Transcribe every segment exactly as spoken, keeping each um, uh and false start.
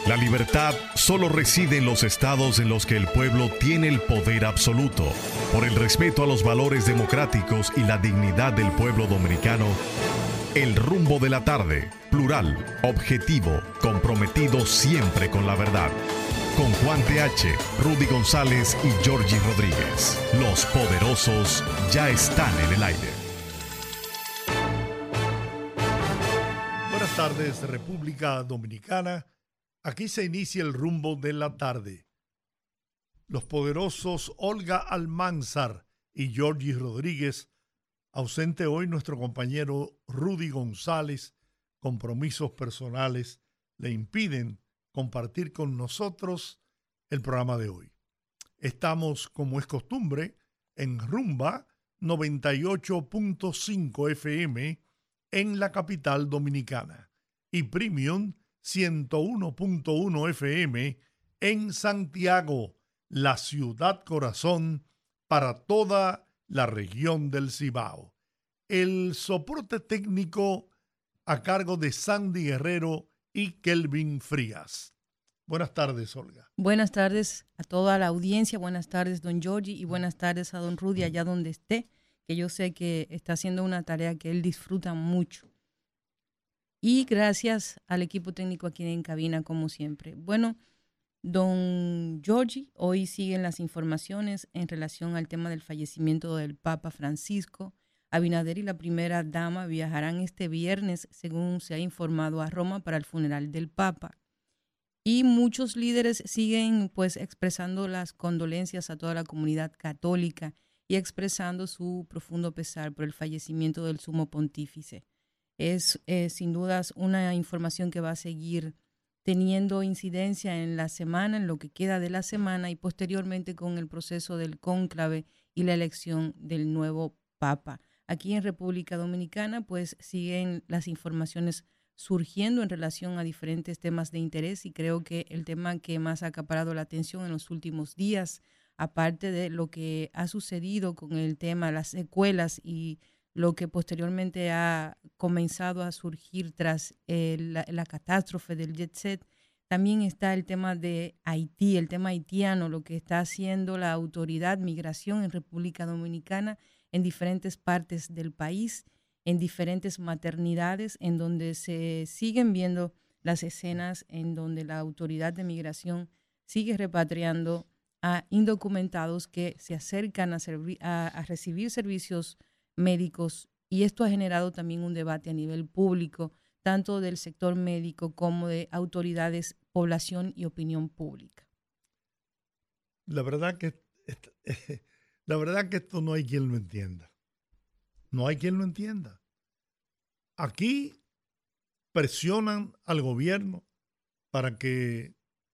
La libertad solo reside en los estados en los que el pueblo tiene el poder absoluto. Por el respeto a los valores democráticos y la dignidad del pueblo dominicano, El Rumbo de la Tarde, plural, objetivo, comprometido siempre con la verdad. Con Juan T H, Rudy González y Georgie Rodríguez. Los poderosos ya están en el aire. Buenas tardes, República Dominicana. Aquí se inicia el Rumbo de la Tarde. Los poderosos Olga Almanzar y Georgie Rodríguez. Ausente hoy nuestro compañero Rudy González. Compromisos personales le impiden compartir con nosotros el programa de hoy. Estamos, como es costumbre, en Rumba noventa y ocho punto cinco F M en la capital dominicana y Premium ciento uno punto uno F M en Santiago, la ciudad corazón para toda la región del Cibao. El soporte técnico a cargo de Sandy Guerrero y Kelvin Frías. Buenas tardes, Olga. Buenas tardes a toda la audiencia, buenas tardes, don Georgie, y buenas tardes a don Rudy allá donde esté, que yo sé que está haciendo una tarea que él disfruta mucho. Y gracias al equipo técnico aquí en cabina, como siempre. Bueno, don Georgie, hoy siguen las informaciones en relación al tema del fallecimiento del Papa Francisco. Abinader y la primera dama viajarán este viernes, según se ha informado, a Roma para el funeral del Papa. Y muchos líderes siguen pues expresando las condolencias a toda la comunidad católica y expresando su profundo pesar por el fallecimiento del sumo pontífice. Es eh, sin dudas una información que va a seguir teniendo incidencia en la semana, en lo que queda de la semana y posteriormente con el proceso del cónclave y la elección del nuevo Papa. Aquí en República Dominicana pues siguen las informaciones surgiendo en relación a diferentes temas de interés y creo que el tema que más ha acaparado la atención en los últimos días, aparte de lo que ha sucedido con el tema, las secuelas y lo que posteriormente ha comenzado a surgir tras eh, la, la catástrofe del jet set, también está el tema de Haití, el tema haitiano, lo que está haciendo la autoridad migración en República Dominicana en diferentes partes del país, en diferentes maternidades, en donde se siguen viendo las escenas en donde la autoridad de migración sigue repatriando a indocumentados que se acercan a, servi- a, a recibir servicios médicos, y esto ha generado también un debate a nivel público, tanto del sector médico como de autoridades, población y opinión pública. La verdad que la verdad que esto no hay quien lo entienda. No hay quien lo entienda. Aquí presionan al gobierno para que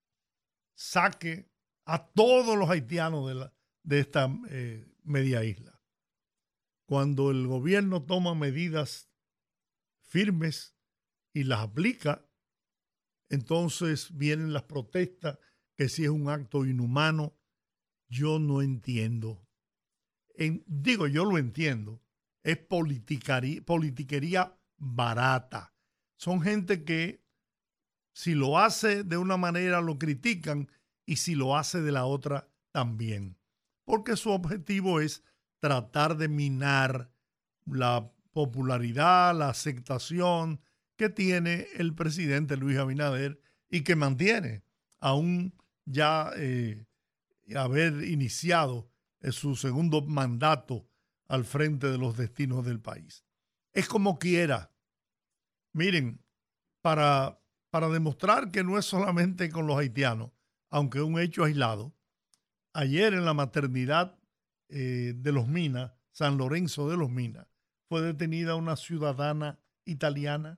saque a todos los haitianos de, la, de esta eh, media isla. Cuando el gobierno toma medidas firmes y las aplica, entonces vienen las protestas, que si es un acto inhumano, yo no entiendo. En, digo, yo lo entiendo. Es politiquería, politiquería barata. Son gente que si lo hace de una manera lo critican y si lo hace de la otra también. Porque su objetivo es tratar de minar la popularidad, la aceptación que tiene el presidente Luis Abinader y que mantiene, aún ya eh, haber iniciado su segundo mandato al frente de los destinos del país. Es como quiera. Miren, para, para demostrar que no es solamente con los haitianos, aunque es un hecho aislado, ayer en la maternidad eh, de Los Minas, San Lorenzo de Los Minas, fue detenida una ciudadana italiana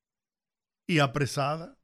y apresada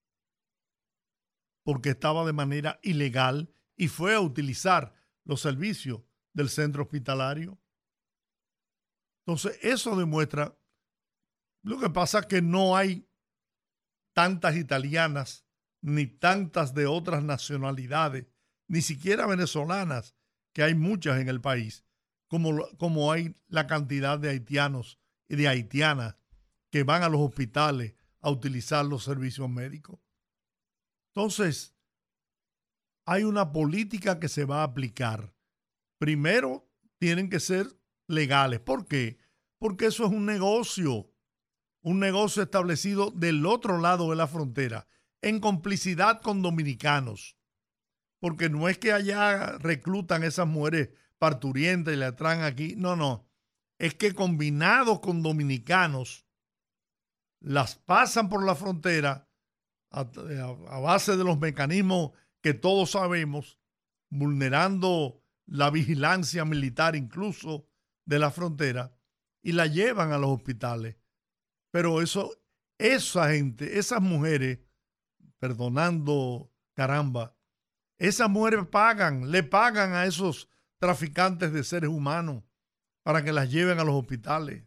porque estaba de manera ilegal y fue a utilizar los servicios del centro hospitalario. Entonces, eso demuestra, lo que pasa es que no hay tantas italianas ni tantas de otras nacionalidades, ni siquiera venezolanas, que hay muchas en el país, como, como hay la cantidad de haitianos y de haitianas que van a los hospitales a utilizar los servicios médicos. Entonces, hay una política que se va a aplicar. Primero, tienen que ser legales. ¿Por qué? Porque eso es un negocio, un negocio establecido del otro lado de la frontera, en complicidad con dominicanos. Porque no es que allá reclutan esas mujeres parturientas y las traen aquí. No, no. Es que combinados con dominicanos, las pasan por la frontera a, a, a base de los mecanismos que todos sabemos, vulnerando la vigilancia militar incluso de la frontera, y la llevan a los hospitales. Pero eso, esa gente, esas mujeres, perdonando caramba, esas mujeres pagan, le pagan a esos traficantes de seres humanos para que las lleven a los hospitales.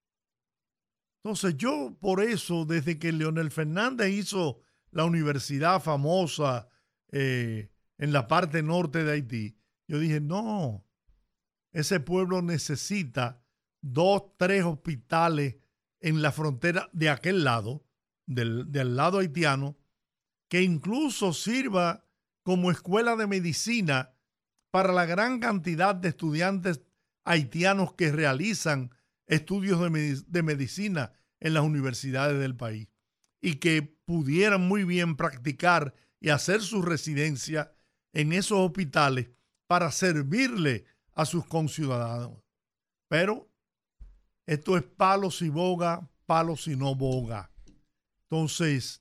Entonces yo por eso, desde que Leonel Fernández hizo la universidad famosa eh, en la parte norte de Haití, yo dije, no, ese pueblo necesita dos, tres hospitales en la frontera de aquel lado, del, del lado haitiano, que incluso sirva como escuela de medicina para la gran cantidad de estudiantes haitianos que realizan estudios de, medic- de medicina en las universidades del país y que pudieran muy bien practicar y hacer su residencia en esos hospitales para servirle a sus conciudadanos. Pero esto es palo si boga, palo si no boga. Entonces,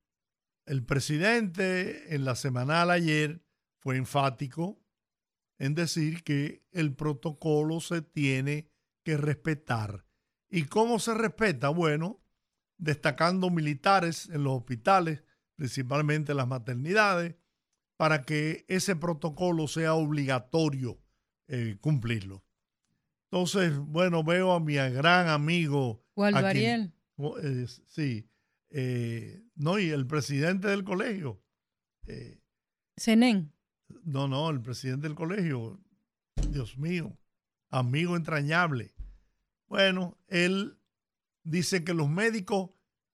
el presidente en la semanal ayer fue enfático en decir que el protocolo se tiene que respetar. ¿Y cómo se respeta? Bueno, destacando militares en los hospitales, principalmente en las maternidades, para que ese protocolo sea obligatorio eh, cumplirlo. Entonces, bueno, veo a mi gran amigo Waldo Ariel. Eh, sí, eh, no, y el presidente del colegio. Eh, Senén. No, no, el presidente del colegio, Dios mío, amigo entrañable. Bueno, él dice que los médicos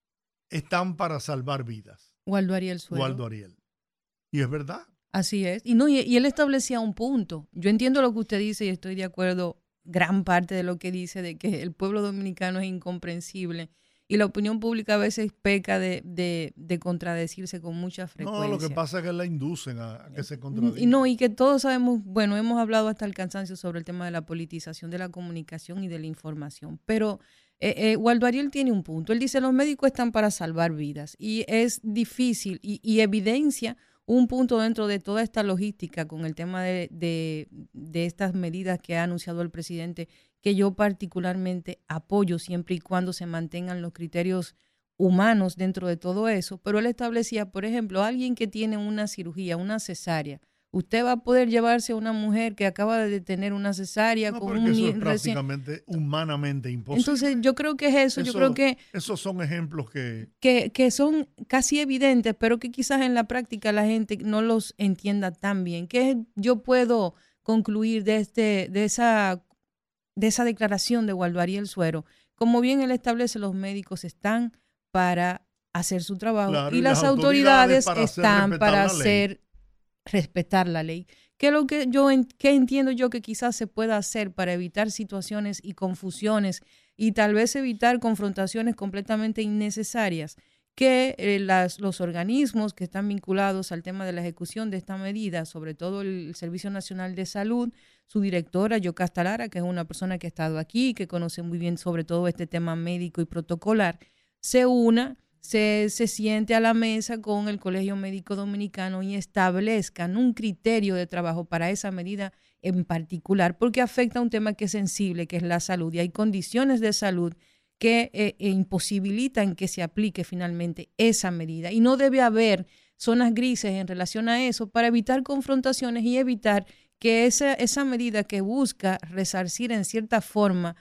están para salvar vidas. Waldo Ariel Suero. Waldo Ariel. Y es verdad. Así es. Y, no, y, y él establecía un punto. Yo entiendo lo que usted dice y estoy de acuerdo gran parte de lo que dice, de que el pueblo dominicano es incomprensible y la opinión pública a veces peca de, de, de contradecirse con mucha frecuencia. No, lo que pasa es que la inducen a, a que se contradiga. Y no, y que todos sabemos, bueno, hemos hablado hasta el cansancio sobre el tema de la politización de la comunicación y de la información, pero eh, eh, Waldo Ariel tiene un punto. Él dice, los médicos están para salvar vidas y es difícil y, y evidencia un punto dentro de toda esta logística con el tema de, de, de estas medidas que ha anunciado el presidente, que yo particularmente apoyo siempre y cuando se mantengan los criterios humanos dentro de todo eso. Pero él establecía, por ejemplo, alguien que tiene una cirugía, una cesárea, usted va a poder llevarse a una mujer que acaba de tener una cesárea no, con porque un eso es recién... prácticamente humanamente imposible. Entonces yo creo que es eso, eso yo creo que... Esos son ejemplos que... que... Que son casi evidentes, pero que quizás en la práctica la gente no los entienda tan bien. ¿Qué yo puedo concluir de, este, de, esa, de esa declaración de Waldo Ariel Suero? Como bien él establece, los médicos están para hacer su trabajo Claro, y, y las, las autoridades, autoridades para están hacer para la hacer respetar la ley. ¿Qué es lo que yo qué entiendo yo que quizás se pueda hacer para evitar situaciones y confusiones y tal vez evitar confrontaciones completamente innecesarias? Que eh, las, los organismos que están vinculados al tema de la ejecución de esta medida, sobre todo el Servicio Nacional de Salud, su directora, Yocasta Lara, que es una persona que ha estado aquí, que conoce muy bien sobre todo este tema médico y protocolar, se una, se, se siente a la mesa con el Colegio Médico Dominicano y establezcan un criterio de trabajo para esa medida en particular, porque afecta a un tema que es sensible, que es la salud, y hay condiciones de salud que eh, eh, imposibilitan que se aplique finalmente esa medida. Y no debe haber zonas grises en relación a eso para evitar confrontaciones y evitar que esa, esa medida que busca resarcir en cierta forma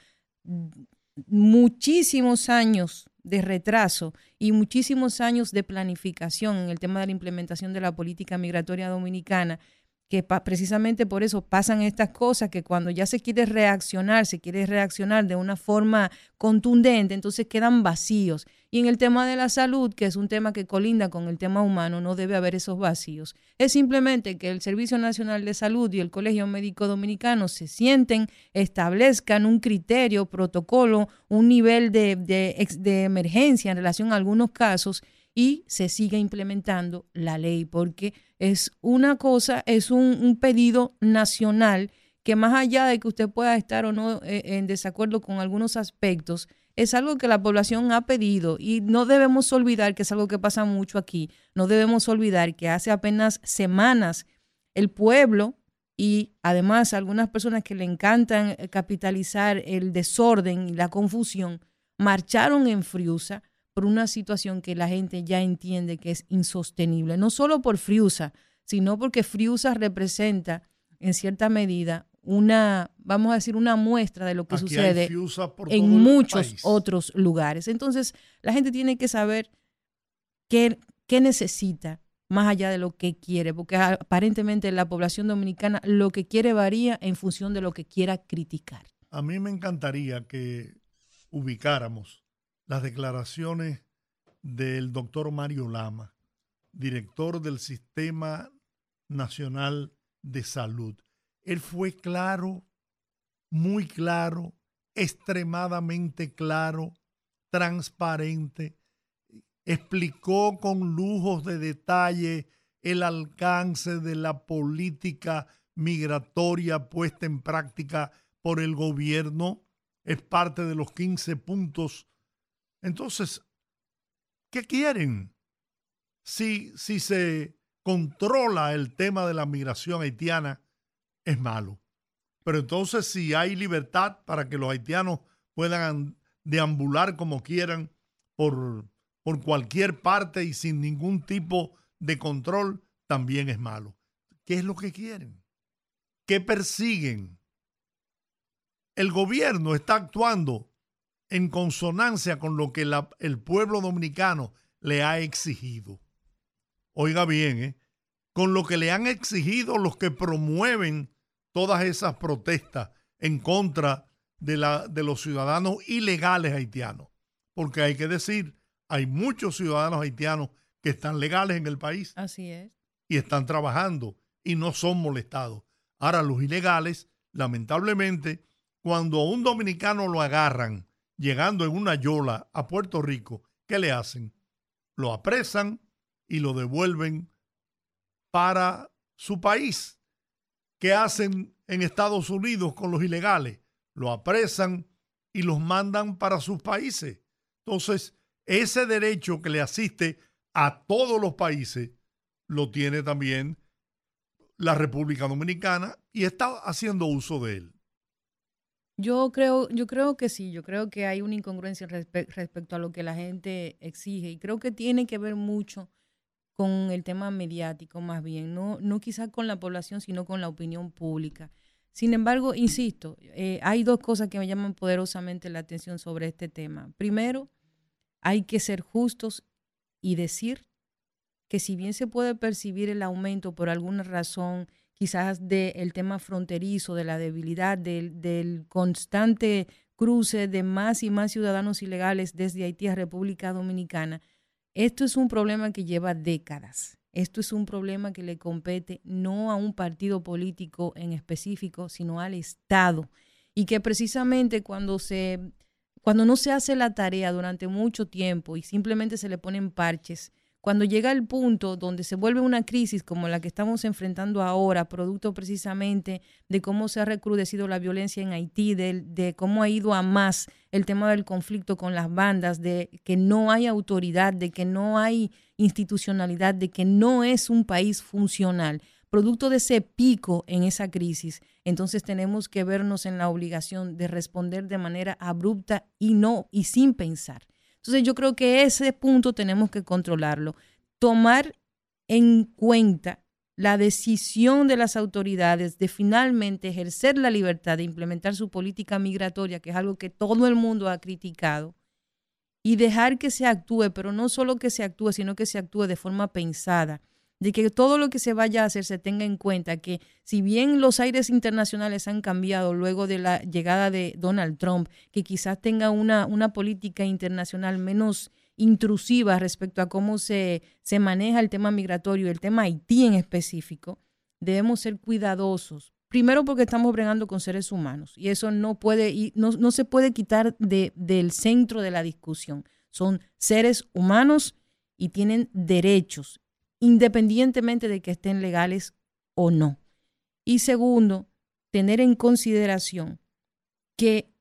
muchísimos años de retraso y muchísimos años de planificación en el tema de la implementación de la política migratoria dominicana, que pa- precisamente por eso pasan estas cosas, que cuando ya se quiere reaccionar, se quiere reaccionar de una forma contundente, entonces quedan vacíos. Y en el tema de la salud, que es un tema que colinda con el tema humano, no debe haber esos vacíos. Es simplemente que el Servicio Nacional de Salud y el Colegio Médico Dominicano se sienten, establezcan un criterio, protocolo, un nivel de, de, ex- de emergencia en relación a algunos casos y se siga implementando la ley, porque es una cosa, es un, un pedido nacional que más allá de que usted pueda estar o no eh, en desacuerdo con algunos aspectos, es algo que la población ha pedido y no debemos olvidar que es algo que pasa mucho aquí, no debemos olvidar que hace apenas semanas el pueblo y además algunas personas que le encantan capitalizar el desorden y la confusión, marcharon en Friusa por una situación que la gente ya entiende que es insostenible, no solo por Friusa, sino porque Friusa representa en cierta medida una, vamos a decir, una muestra de lo que Aquí sucede hay Friusa por en todo el muchos país. otros lugares. Entonces, la gente tiene que saber qué, qué necesita más allá de lo que quiere, porque aparentemente la población dominicana lo que quiere varía en función de lo que quiera criticar. A mí me encantaría que ubicáramos las declaraciones del doctor Mario Lama, director del Sistema Nacional de Salud. Él fue claro, muy claro, extremadamente claro, transparente, explicó con lujos de detalle el alcance de la política migratoria puesta en práctica por el gobierno. Es parte de los quince puntos. Entonces, ¿qué quieren? Si, si se controla el tema de la migración haitiana, es malo. Pero entonces, si hay libertad para que los haitianos puedan deambular como quieran por, por cualquier parte y sin ningún tipo de control, también es malo. ¿Qué es lo que quieren? ¿Qué persiguen? El gobierno está actuando en consonancia con lo que la, el pueblo dominicano le ha exigido. Oiga bien, ¿eh? Con lo que le han exigido los que promueven todas esas protestas en contra de, la, de los ciudadanos ilegales haitianos. Porque hay que decir, hay muchos ciudadanos haitianos que están legales en el país. Así es. Y están trabajando y no son molestados. Ahora, los ilegales, lamentablemente, cuando a un dominicano lo agarran llegando en una yola a Puerto Rico, ¿qué le hacen? Lo apresan y lo devuelven para su país. ¿Qué hacen en Estados Unidos con los ilegales? Lo apresan y los mandan para sus países. Entonces, ese derecho que le asiste a todos los países lo tiene también la República Dominicana y está haciendo uso de él. Yo creo, yo creo que sí, yo creo que hay una incongruencia respe- respecto a lo que la gente exige y creo que tiene que ver mucho con el tema mediático más bien, no, no quizás con la población, sino con la opinión pública. Sin embargo, insisto, eh, hay dos cosas que me llaman poderosamente la atención sobre este tema. Primero, hay que ser justos y decir que si bien se puede percibir el aumento por alguna razón, quizás del tema fronterizo, de la debilidad, del, del constante cruce de más y más ciudadanos ilegales desde Haití a República Dominicana, esto es un problema que lleva décadas. Esto es un problema que le compete no a un partido político en específico, sino al Estado. Y que precisamente cuando se, cuando no se hace la tarea durante mucho tiempo y simplemente se le ponen parches, cuando llega el punto donde se vuelve una crisis como la que estamos enfrentando ahora, producto precisamente de cómo se ha recrudecido la violencia en Haití, de, de cómo ha ido a más el tema del conflicto con las bandas, de que no hay autoridad, de que no hay institucionalidad, de que no es un país funcional, producto de ese pico en esa crisis, entonces tenemos que vernos en la obligación de responder de manera abrupta y no y sin pensar. Entonces yo creo que ese punto tenemos que controlarlo, tomar en cuenta la decisión de las autoridades de finalmente ejercer la libertad de implementar su política migratoria, que es algo que todo el mundo ha criticado, y dejar que se actúe, pero no solo que se actúe, sino que se actúe de forma pensada, de que todo lo que se vaya a hacer se tenga en cuenta que si bien los aires internacionales han cambiado luego de la llegada de Donald Trump, que quizás tenga una, una política internacional menos intrusiva respecto a cómo se, se maneja el tema migratorio, el tema Haití en específico, debemos ser cuidadosos. Primero porque estamos bregando con seres humanos y eso no puede y no, no se puede quitar de, del centro de la discusión. Son seres humanos y tienen derechos, independientemente de que estén legales o no. Y segundo, tener en consideración que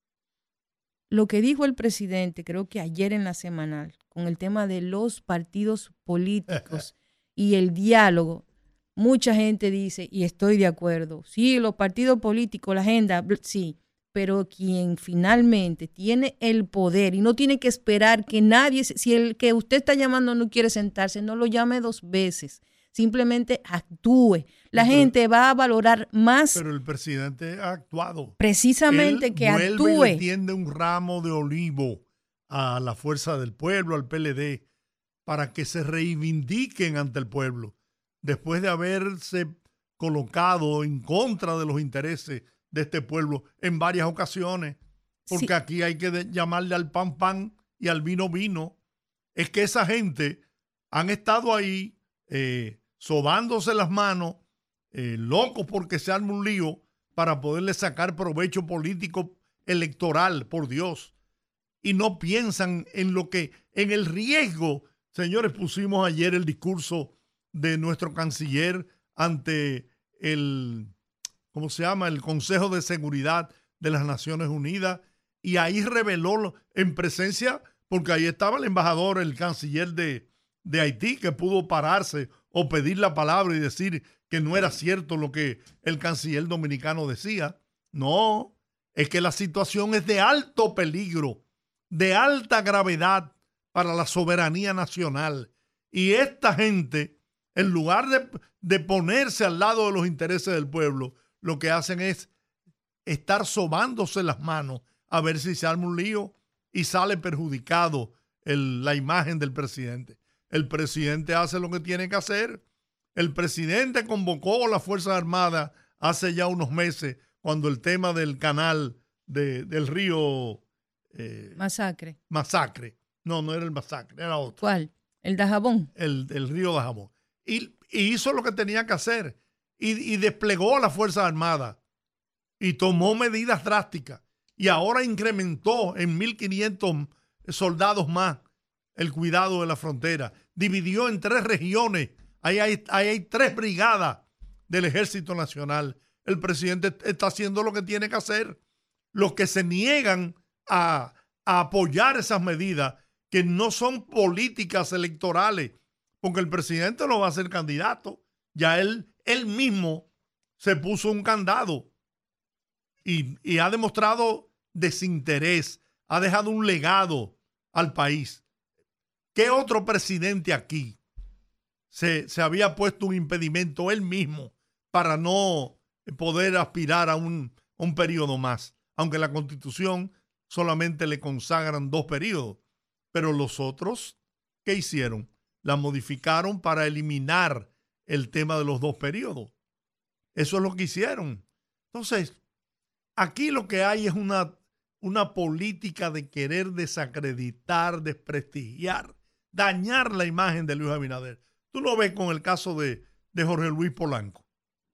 lo que dijo el presidente, creo que ayer en la semanal, con el tema de los partidos políticos y el diálogo, mucha gente dice, y estoy de acuerdo, sí, los partidos políticos, la agenda, sí, pero quien finalmente tiene el poder y no tiene que esperar que nadie, si el que usted está llamando no quiere sentarse, no lo llame dos veces, simplemente actúe. La pero, gente va a valorar más. Pero el presidente ha actuado. Precisamente Él que vuelve actúe. Y le tiende un ramo de olivo a la Fuerza del Pueblo, al P L D, para que se reivindiquen ante el pueblo, después de haberse colocado en contra de los intereses de este pueblo en varias ocasiones, porque sí. Aquí hay que de, llamarle al pan pan y al vino vino. Es que esa gente han estado ahí eh, sobándose las manos, eh, locos porque se arma un lío para poderle sacar provecho político electoral, por Dios. Y no piensan en lo que, en el riesgo. Señores, pusimos ayer el discurso de nuestro canciller ante el, ¿cómo se llama?, el Consejo de Seguridad de las Naciones Unidas, y ahí reveló en presencia, porque ahí estaba el embajador, el canciller de, de Haití, que pudo pararse o pedir la palabra y decir que no era cierto lo que el canciller dominicano decía. No, es que la situación es de alto peligro, de alta gravedad para la soberanía nacional, y esta gente, en lugar de, de ponerse al lado de los intereses del pueblo, lo que hacen es estar sobándose las manos a ver si se arma un lío y sale perjudicado el, la imagen del presidente. El presidente hace lo que tiene que hacer. El presidente convocó a las Fuerzas Armadas hace ya unos meses, cuando el tema del canal de, del río... Eh, Masacre. Masacre. No, no era el Masacre, era otro. ¿Cuál? ¿El Dajabón? El, el río Dajabón. Y, y hizo lo que tenía que hacer. Y, y desplegó a las Fuerzas Armadas. Y tomó medidas drásticas. Y ahora incrementó en mil quinientos soldados más el cuidado de la frontera. Dividió en tres regiones. Ahí hay, ahí hay tres brigadas del Ejército Nacional. El presidente está haciendo lo que tiene que hacer. Los que se niegan a, a apoyar esas medidas, que no son políticas electorales, porque el presidente no va a ser candidato. Ya él, él mismo se puso un candado y, y ha demostrado desinterés, ha dejado un legado al país. ¿Qué otro presidente aquí se, se había puesto un impedimento él mismo para no poder aspirar a un, un periodo más? Aunque la Constitución solamente le consagran dos periodos. Pero los otros, ¿qué hicieron? La modificaron para eliminar el tema de los dos periodos. Eso es lo que hicieron. Entonces, aquí lo que hay es una, una política de querer desacreditar, desprestigiar, dañar la imagen de Luis Abinader. Tú lo ves con el caso de, de Jorge Luis Polanco.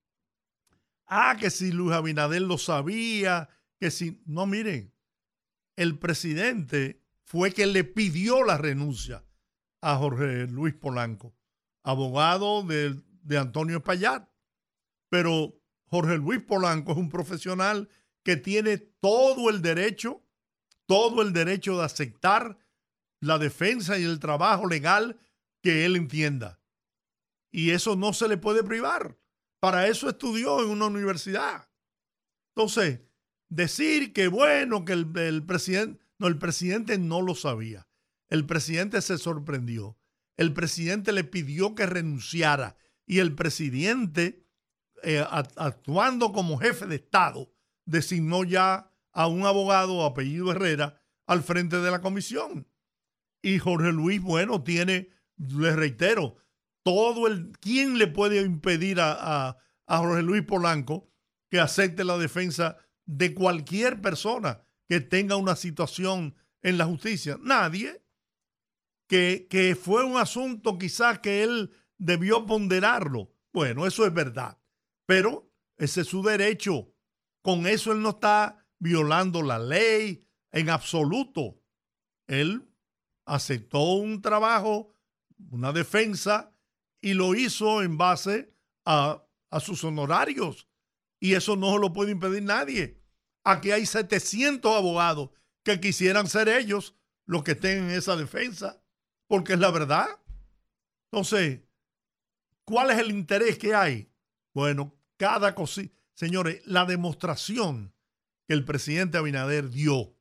Ah, que si Luis Abinader lo sabía, que si... No, miren, el presidente fue que le pidió la renuncia a Jorge Luis Polanco, abogado de, de Antonio Espaillat. Pero Jorge Luis Polanco es un profesional que tiene todo el derecho, todo el derecho de aceptar la defensa y el trabajo legal que él entienda. Y eso no se le puede privar. Para eso estudió en una universidad. Entonces, decir que bueno, que el, el presidente... No, el presidente no lo sabía. El presidente se sorprendió. El presidente le pidió que renunciara. Y el presidente, eh, actuando como jefe de Estado, designó ya a un abogado apellido Herrera al frente de la comisión. Y Jorge Luis, bueno, tiene, les reitero, todo el, ¿quién le puede impedir a, a, a Jorge Luis Polanco que acepte la defensa de cualquier persona que tenga una situación en la justicia? Nadie. Que, que fue un asunto quizás que él debió ponderarlo. Bueno, eso es verdad, pero ese es su derecho. Con eso él no está violando la ley en absoluto. Él aceptó un trabajo, una defensa, y lo hizo en base a, a sus honorarios. Y eso no lo puede impedir nadie. Aquí hay setecientos abogados que quisieran ser ellos los que tengan esa defensa, porque es la verdad. Entonces, ¿cuál es el interés que hay? Bueno, cada cosita. Señores, la demostración que el presidente Abinader dio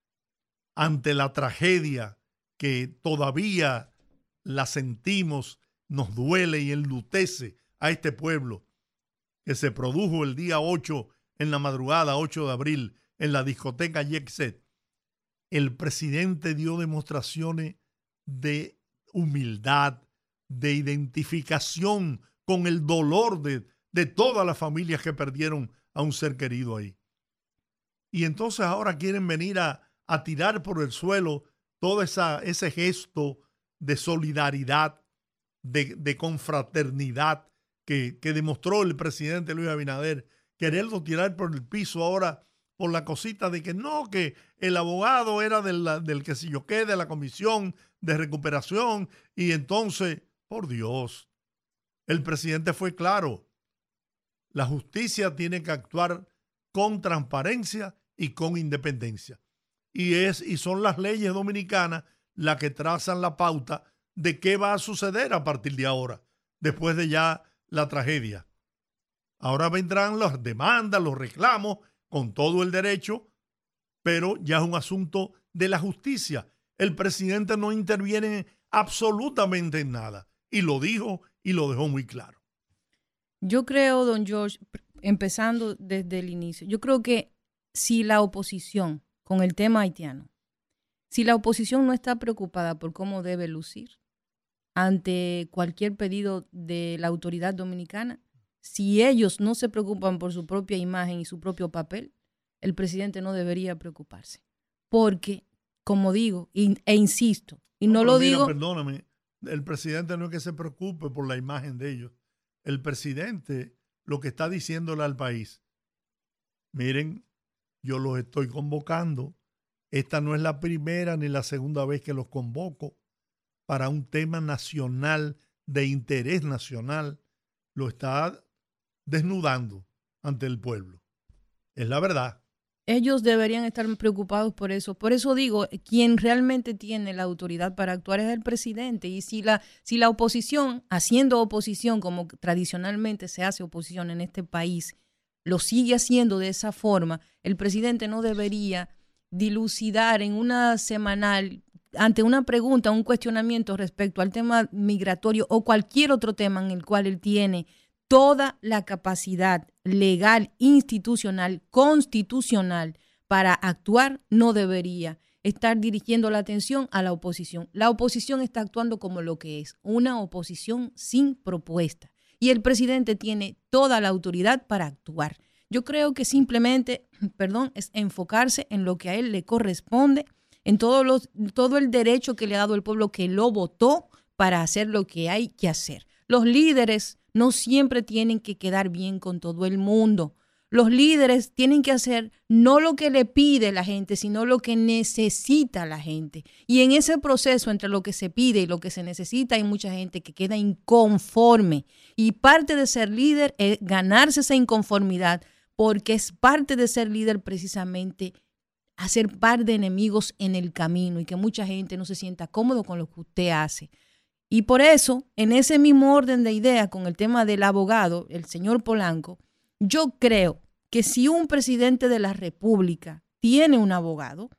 ante la tragedia que todavía la sentimos, nos duele y enlutece a este pueblo, que se produjo el día ocho, en la madrugada, ocho de abril, en la discoteca Jet Set. El presidente dio demostraciones de humildad, de identificación con el dolor de, de todas las familias que perdieron a un ser querido ahí. Y entonces ahora quieren venir a, a tirar por el suelo todo esa, ese gesto de solidaridad, de, de confraternidad que, que demostró el presidente Luis Abinader, quererlo tirar por el piso ahora por la cosita de que no, que el abogado era del, del que si yo qué, de la comisión de recuperación, y entonces, por Dios, el presidente fue claro. La justicia tiene que actuar con transparencia y con independencia. Y, es, y son las leyes dominicanas las que trazan la pauta de qué va a suceder a partir de ahora, después de ya la tragedia. Ahora vendrán las demandas, los reclamos, con todo el derecho, pero ya es un asunto de la justicia. El presidente no interviene absolutamente en nada, y lo dijo y lo dejó muy claro. Yo creo, don George, empezando desde el inicio, yo creo que si la oposición con el tema haitiano, si la oposición no está preocupada por cómo debe lucir ante cualquier pedido de la autoridad dominicana, si ellos no se preocupan por su propia imagen y su propio papel, el presidente no debería preocuparse. Porque, como digo, e insisto, y no, no lo mira, digo... Perdóname, el presidente no es que se preocupe por la imagen de ellos. El presidente lo que está diciéndole al país, miren, yo los estoy convocando. Esta no es la primera ni la segunda vez que los convoco para un tema nacional, de interés nacional. Lo está desnudando ante el pueblo. Es la verdad. Ellos deberían estar preocupados por eso. Por eso digo, quien realmente tiene la autoridad para actuar es el presidente. Y si la, si la oposición, haciendo oposición como tradicionalmente se hace oposición en este país, lo sigue haciendo de esa forma, el presidente no debería dilucidar en una semanal ante una pregunta, un cuestionamiento respecto al tema migratorio o cualquier otro tema en el cual él tiene toda la capacidad legal, institucional, constitucional para actuar, no debería estar dirigiendo la atención a la oposición. La oposición está actuando como lo que es, una oposición sin propuesta. Y el presidente tiene toda la autoridad para actuar. Yo creo que simplemente, perdón, es enfocarse en lo que a él le corresponde, en todo, los, todo el derecho que le ha dado el pueblo que lo votó para hacer lo que hay que hacer. Los líderes no siempre tienen que quedar bien con todo el mundo. Los líderes tienen que hacer no lo que le pide la gente, sino lo que necesita la gente. Y en ese proceso entre lo que se pide y lo que se necesita hay mucha gente que queda inconforme. Y parte de ser líder es ganarse esa inconformidad, porque es parte de ser líder precisamente hacer par de enemigos en el camino y que mucha gente no se sienta cómodo con lo que usted hace. Y por eso, en ese mismo orden de ideas con el tema del abogado, el señor Polanco, yo creo que si un presidente de la República tiene un abogado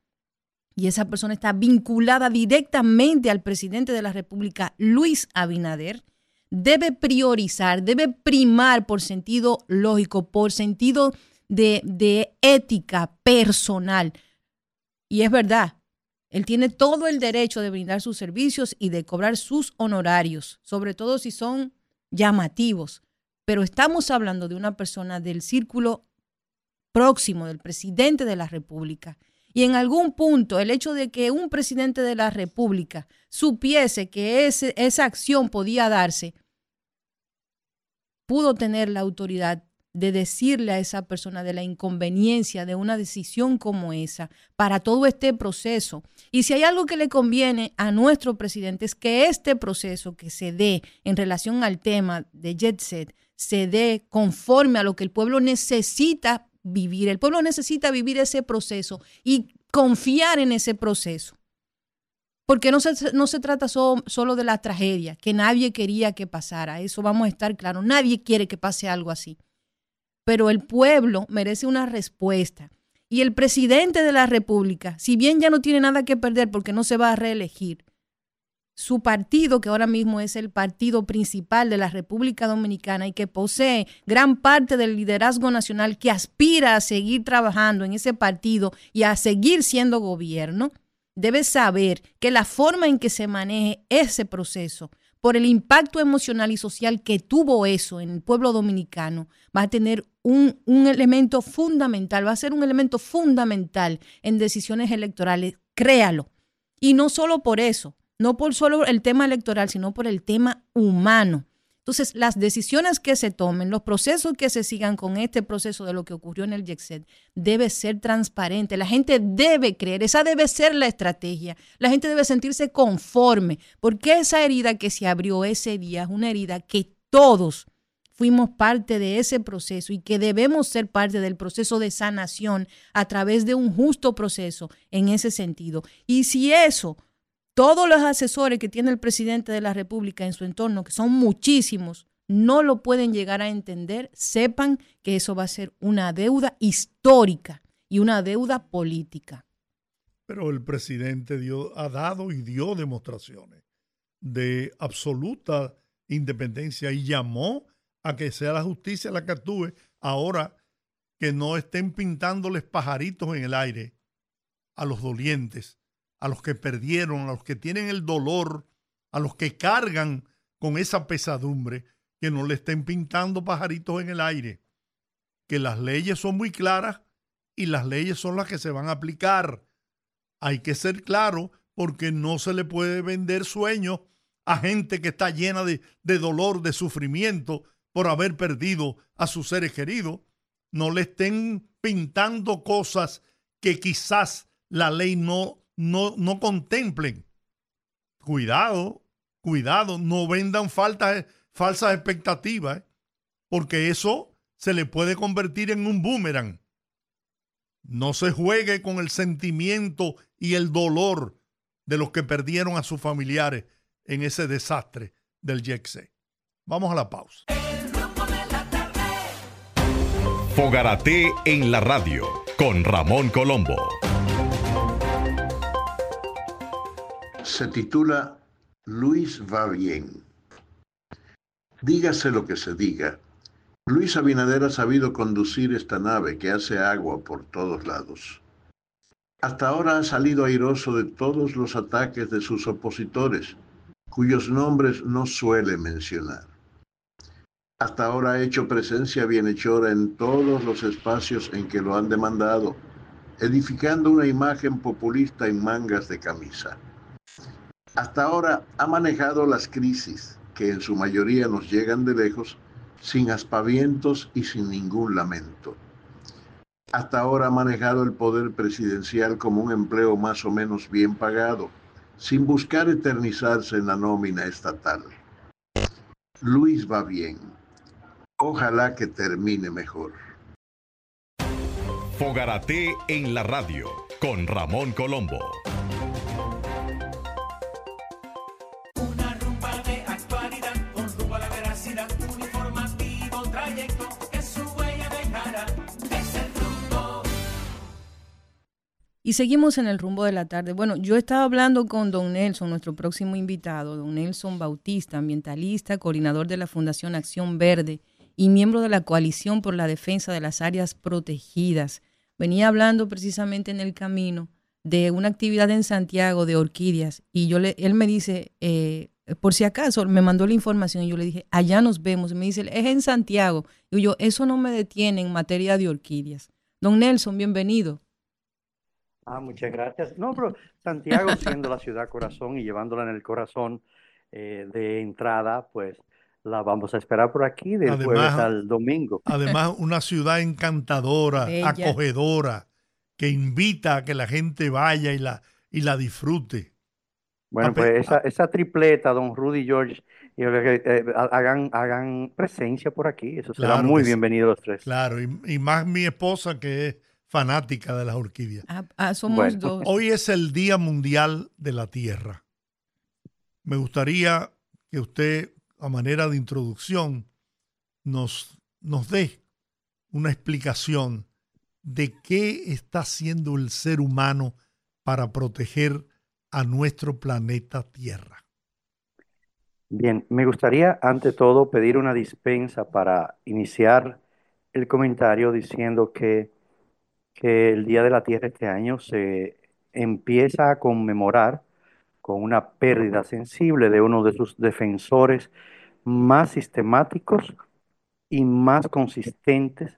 y esa persona está vinculada directamente al presidente de la República, Luis Abinader, debe priorizar, debe primar por sentido lógico, por sentido de, de ética personal. Y es verdad, Él tiene todo el derecho de brindar sus servicios y de cobrar sus honorarios, sobre todo si son llamativos. Pero estamos hablando de una persona del círculo próximo del presidente de la República. Y en algún punto el hecho de que un presidente de la República supiese que ese, esa acción podía darse, pudo tener la autoridad de decirle a esa persona de la inconveniencia de una decisión como esa para todo este proceso. Y si hay algo que le conviene a nuestro presidente es que este proceso que se dé en relación al tema de Jet Set se dé conforme a lo que el pueblo necesita vivir. El pueblo necesita vivir ese proceso y confiar en ese proceso. Porque no se, no se trata so, solo de la tragedia, que nadie quería que pasara. Eso vamos a estar claros. Nadie quiere que pase algo así. Pero el pueblo merece una respuesta. Y el presidente de la República, si bien ya no tiene nada que perder porque no se va a reelegir, su partido, que ahora mismo es el partido principal de la República Dominicana y que posee gran parte del liderazgo nacional, que aspira a seguir trabajando en ese partido y a seguir siendo gobierno, debe saber que la forma en que se maneje ese proceso, por el impacto emocional y social que tuvo eso en el pueblo dominicano, va a tener un, un elemento fundamental, va a ser un elemento fundamental en decisiones electorales, créalo. Y no solo por eso, no por solo el tema electoral, sino por el tema humano. Entonces, las decisiones que se tomen, los procesos que se sigan con este proceso de lo que ocurrió en el Jet Set, debe ser transparente. La gente debe creer, esa debe ser la estrategia. La gente debe sentirse conforme, porque esa herida que se abrió ese día es una herida que todos fuimos parte de ese proceso y que debemos ser parte del proceso de sanación a través de un justo proceso en ese sentido. Y si eso, todos los asesores que tiene el presidente de la República en su entorno, que son muchísimos, no lo pueden llegar a entender, sepan que eso va a ser una deuda histórica y una deuda política. Pero el presidente dio, ha dado y dio demostraciones de absoluta independencia y llamó a que sea la justicia la que actúe. Ahora que no estén pintándoles pajaritos en el aire a los dolientes, a los que perdieron, a los que tienen el dolor, a los que cargan con esa pesadumbre, que no le estén pintando pajaritos en el aire, que las leyes son muy claras y las leyes son las que se van a aplicar. Hay que ser claro, porque no se le puede vender sueños a gente que está llena de, de dolor, de sufrimiento por haber perdido a sus seres queridos. No le estén pintando cosas que quizás la ley no No, no contemplen. Cuidado, cuidado, no vendan faltas, falsas expectativas, ¿eh? Porque eso se le puede convertir en un boomerang. No se juegue con el sentimiento y el dolor de los que perdieron a sus familiares en ese desastre del Jet Set. Vamos a la pausa. Fogarate en la radio con Ramón Colombo. Se titula Luis va bien. Dígase lo que se diga, Luis Abinader ha sabido conducir esta nave que hace agua por todos lados. Hasta ahora ha salido airoso de todos los ataques de sus opositores, cuyos nombres no suele mencionar. Hasta ahora ha hecho presencia bienhechora en todos los espacios en que lo han demandado, edificando una imagen populista en mangas de camisa. Hasta ahora ha manejado las crisis, que en su mayoría nos llegan de lejos, sin aspavientos y sin ningún lamento. Hasta ahora ha manejado el poder presidencial como un empleo más o menos bien pagado, sin buscar eternizarse en la nómina estatal. Luis va bien. Ojalá que termine mejor. Fogarate en la radio con Ramón Colombo. Y seguimos en el rumbo de la tarde. Bueno, yo estaba hablando con don Nelson, nuestro próximo invitado, don Nelson Bautista, ambientalista, coordinador de la Fundación Acción Verde y miembro de la Coalición por la Defensa de las Áreas Protegidas. Venía hablando precisamente en el camino de una actividad en Santiago de orquídeas y yo le, él me dice, eh, por si acaso, me mandó la información y yo le dije, allá nos vemos. Y me dice, es en Santiago. Y yo, eso no me detiene en materia de orquídeas. Don Nelson, bienvenido. Ah, muchas gracias. No, pero Santiago siendo la ciudad corazón y llevándola en el corazón eh, de entrada, pues la vamos a esperar por aquí del jueves Además, al domingo. además una ciudad encantadora, Bella. acogedora, que invita a que la gente vaya y la, y la disfrute. Bueno, A pe- pues esa, esa tripleta, don Rudy y George, y, eh, eh, hagan, hagan presencia por aquí. Eso será Claro muy que sí. bienvenido los tres. Claro, y, y más mi esposa que es fanática de las orquídeas. Ah, ah, somos Bueno. dos. Hoy es el Día Mundial de la Tierra. Me gustaría que usted, a manera de introducción, nos, nos dé una explicación de qué está haciendo el ser humano para proteger a nuestro planeta Tierra. Bien, me gustaría ante todo pedir una dispensa para iniciar el comentario diciendo que, que el Día de la Tierra este año se empieza a conmemorar con una pérdida sensible de uno de sus defensores más sistemáticos y más consistentes,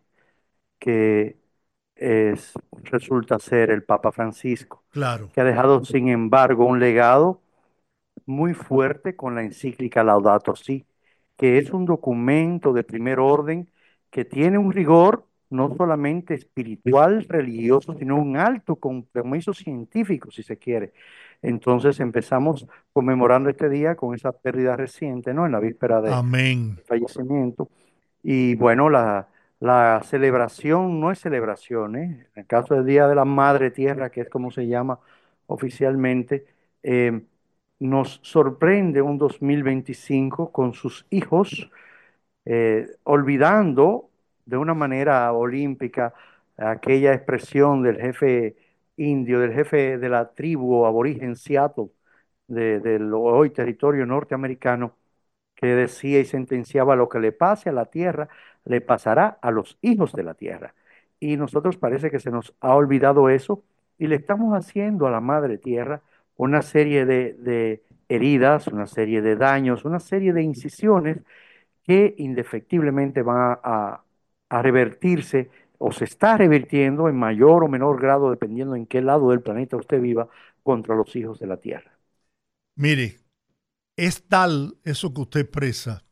que es, resulta ser el Papa Francisco, Claro, que ha dejado, sin embargo, un legado muy fuerte con la encíclica Laudato Si, que es un documento de primer orden que tiene un rigor no solamente espiritual, religioso, sino un alto compromiso científico, si se quiere. Entonces empezamos conmemorando este día con esa pérdida reciente, ¿no? En la víspera de amén. fallecimiento. Y bueno, la, la celebración no es celebración, ¿eh? En el caso del Día de la Madre Tierra, que es como se llama oficialmente, eh, nos sorprende un dos mil veinticinco con sus hijos, eh, olvidando de una manera olímpica aquella expresión del jefe indio, del jefe de la tribu aborigen Seattle, de- del hoy territorio norteamericano, que decía y sentenciaba: lo que le pase a la tierra, le pasará a los hijos de la tierra. Y nosotros parece que se nos ha olvidado eso y le estamos haciendo a la madre tierra una serie de, de heridas, una serie de daños, una serie de incisiones que indefectiblemente van a, a revertirse o se está revirtiendo en mayor o menor grado, dependiendo en qué lado del planeta usted viva, contra los hijos de la tierra. Mire, es tal eso que usted expresa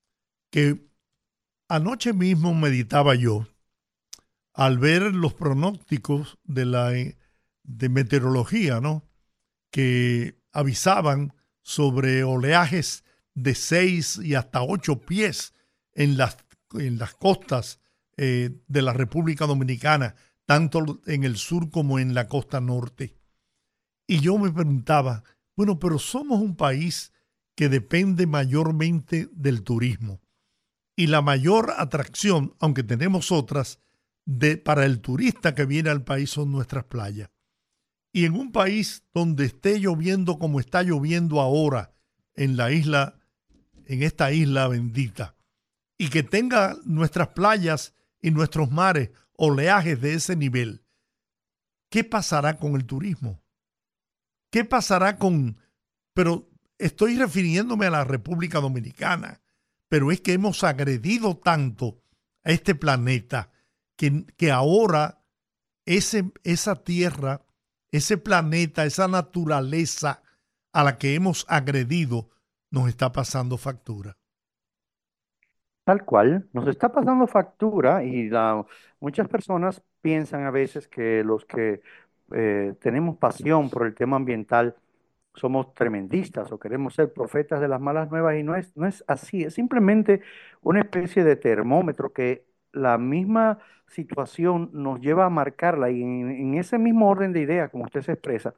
que anoche mismo meditaba yo al ver los pronósticos de la de meteorología, ¿no? Que avisaban sobre oleajes de seis y hasta ocho pies en las, en las costas eh, de la República Dominicana, tanto en el sur como en la costa norte. Y yo me preguntaba, bueno, pero somos un país que depende mayormente del turismo. Y la mayor atracción, aunque tenemos otras, de, para el turista que viene al país son nuestras playas. Y en un país donde esté lloviendo como está lloviendo ahora en la isla, en esta isla bendita, y que tenga nuestras playas y nuestros mares oleajes de ese nivel, ¿qué pasará con el turismo? ¿Qué pasará con...? Pero estoy refiriéndome a la República Dominicana, pero es que hemos agredido tanto a este planeta que, que ahora ese, esa tierra, ese planeta, esa naturaleza a la que hemos agredido nos está pasando factura. Tal cual, nos está pasando factura y la- muchas personas piensan a veces que los que eh, tenemos pasión por el tema ambiental somos tremendistas o queremos ser profetas de las malas nuevas, y no es, no es así, es simplemente una especie de termómetro que la misma situación nos lleva a marcarla, y en, en ese mismo orden de ideas, como usted se expresa,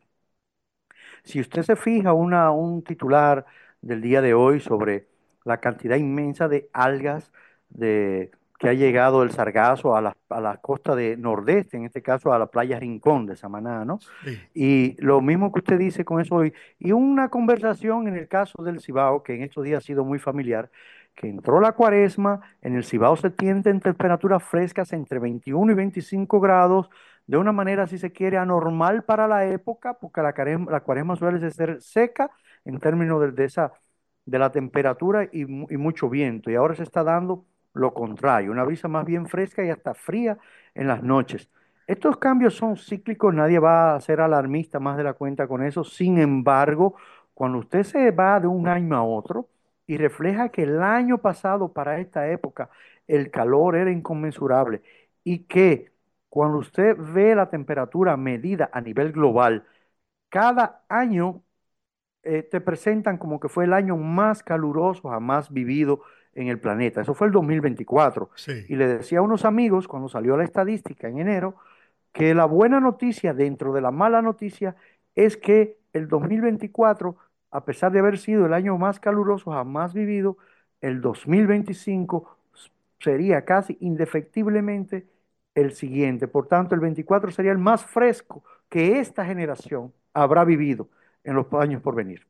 si usted se fija una, un titular del día de hoy sobre la cantidad inmensa de algas de, que ha llegado el sargazo a la, a la costa de Nordeste, en este caso a la playa Rincón de Samaná, ¿no? Sí. Y lo mismo que usted dice con eso hoy, y una conversación en el caso del Cibao, que en estos días ha sido muy familiar, que entró la cuaresma, en el Cibao se tienden temperaturas frescas entre veintiuno y veinticinco grados, de una manera, si se quiere, anormal para la época, porque la, cuaresma, la cuaresma suele ser seca en términos de, de esa, de la temperatura y, y mucho viento. Y ahora se está dando lo contrario, una brisa más bien fresca y hasta fría en las noches. Estos cambios son cíclicos, nadie va a ser alarmista más de la cuenta con eso. Sin embargo, cuando usted se va de un año a otro y refleja que el año pasado para esta época el calor era inconmensurable y que cuando usted ve la temperatura medida a nivel global, cada año eh, te presentan como que fue el año más caluroso jamás vivido en el planeta. Eso fue el dos mil veinticuatro. Sí. Y le decía a unos amigos cuando salió la estadística en enero que la buena noticia dentro de la mala noticia es que el dos mil veinticuatro, a pesar de haber sido el año más caluroso jamás vivido, el dos mil veinticinco sería casi indefectiblemente el siguiente. Por tanto, el veinticuatro sería el más fresco que esta generación habrá vivido en los años por venir.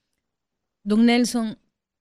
Don Nelson,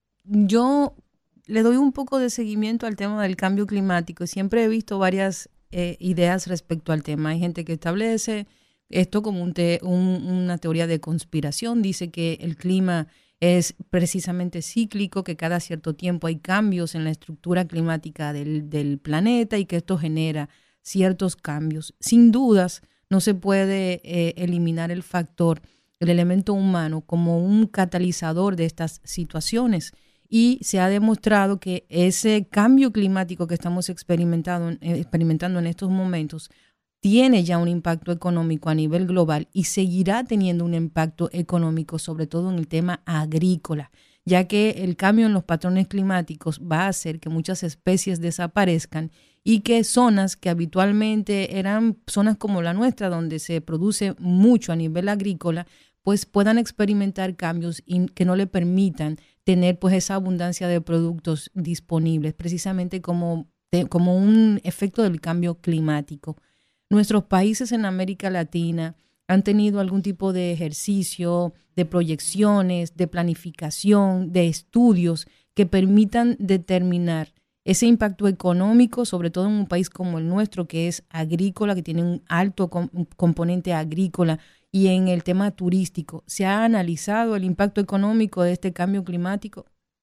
yo le doy un poco de seguimiento al tema del cambio climático. Siempre he visto varias eh, ideas respecto al tema. Hay gente que establece esto como un te, un, una teoría de conspiración. Dice que el clima es precisamente cíclico, que cada cierto tiempo hay cambios en la estructura climática del, del planeta y que esto genera ciertos cambios. Sin dudas, no se puede eh, eliminar el factor, el elemento humano, como un catalizador de estas situaciones. Y se ha demostrado que ese cambio climático que estamos experimentando, eh, experimentando en estos momentos tiene ya un impacto económico a nivel global y seguirá teniendo un impacto económico, sobre todo en el tema agrícola, ya que el cambio en los patrones climáticos va a hacer que muchas especies desaparezcan y que zonas que habitualmente eran zonas como la nuestra, donde se produce mucho a nivel agrícola, pues puedan experimentar cambios que no le permitan tener pues esa abundancia de productos disponibles, precisamente como, de, como un efecto del cambio climático. Nuestros países en América Latina han tenido algún tipo de ejercicio, de proyecciones, de planificación, de estudios que permitan determinar ese impacto económico, sobre todo en un país como el nuestro, que es agrícola, que tiene un alto com- componente agrícola, y en el tema turístico. ¿Se ha analizado el impacto económico de este cambio climático?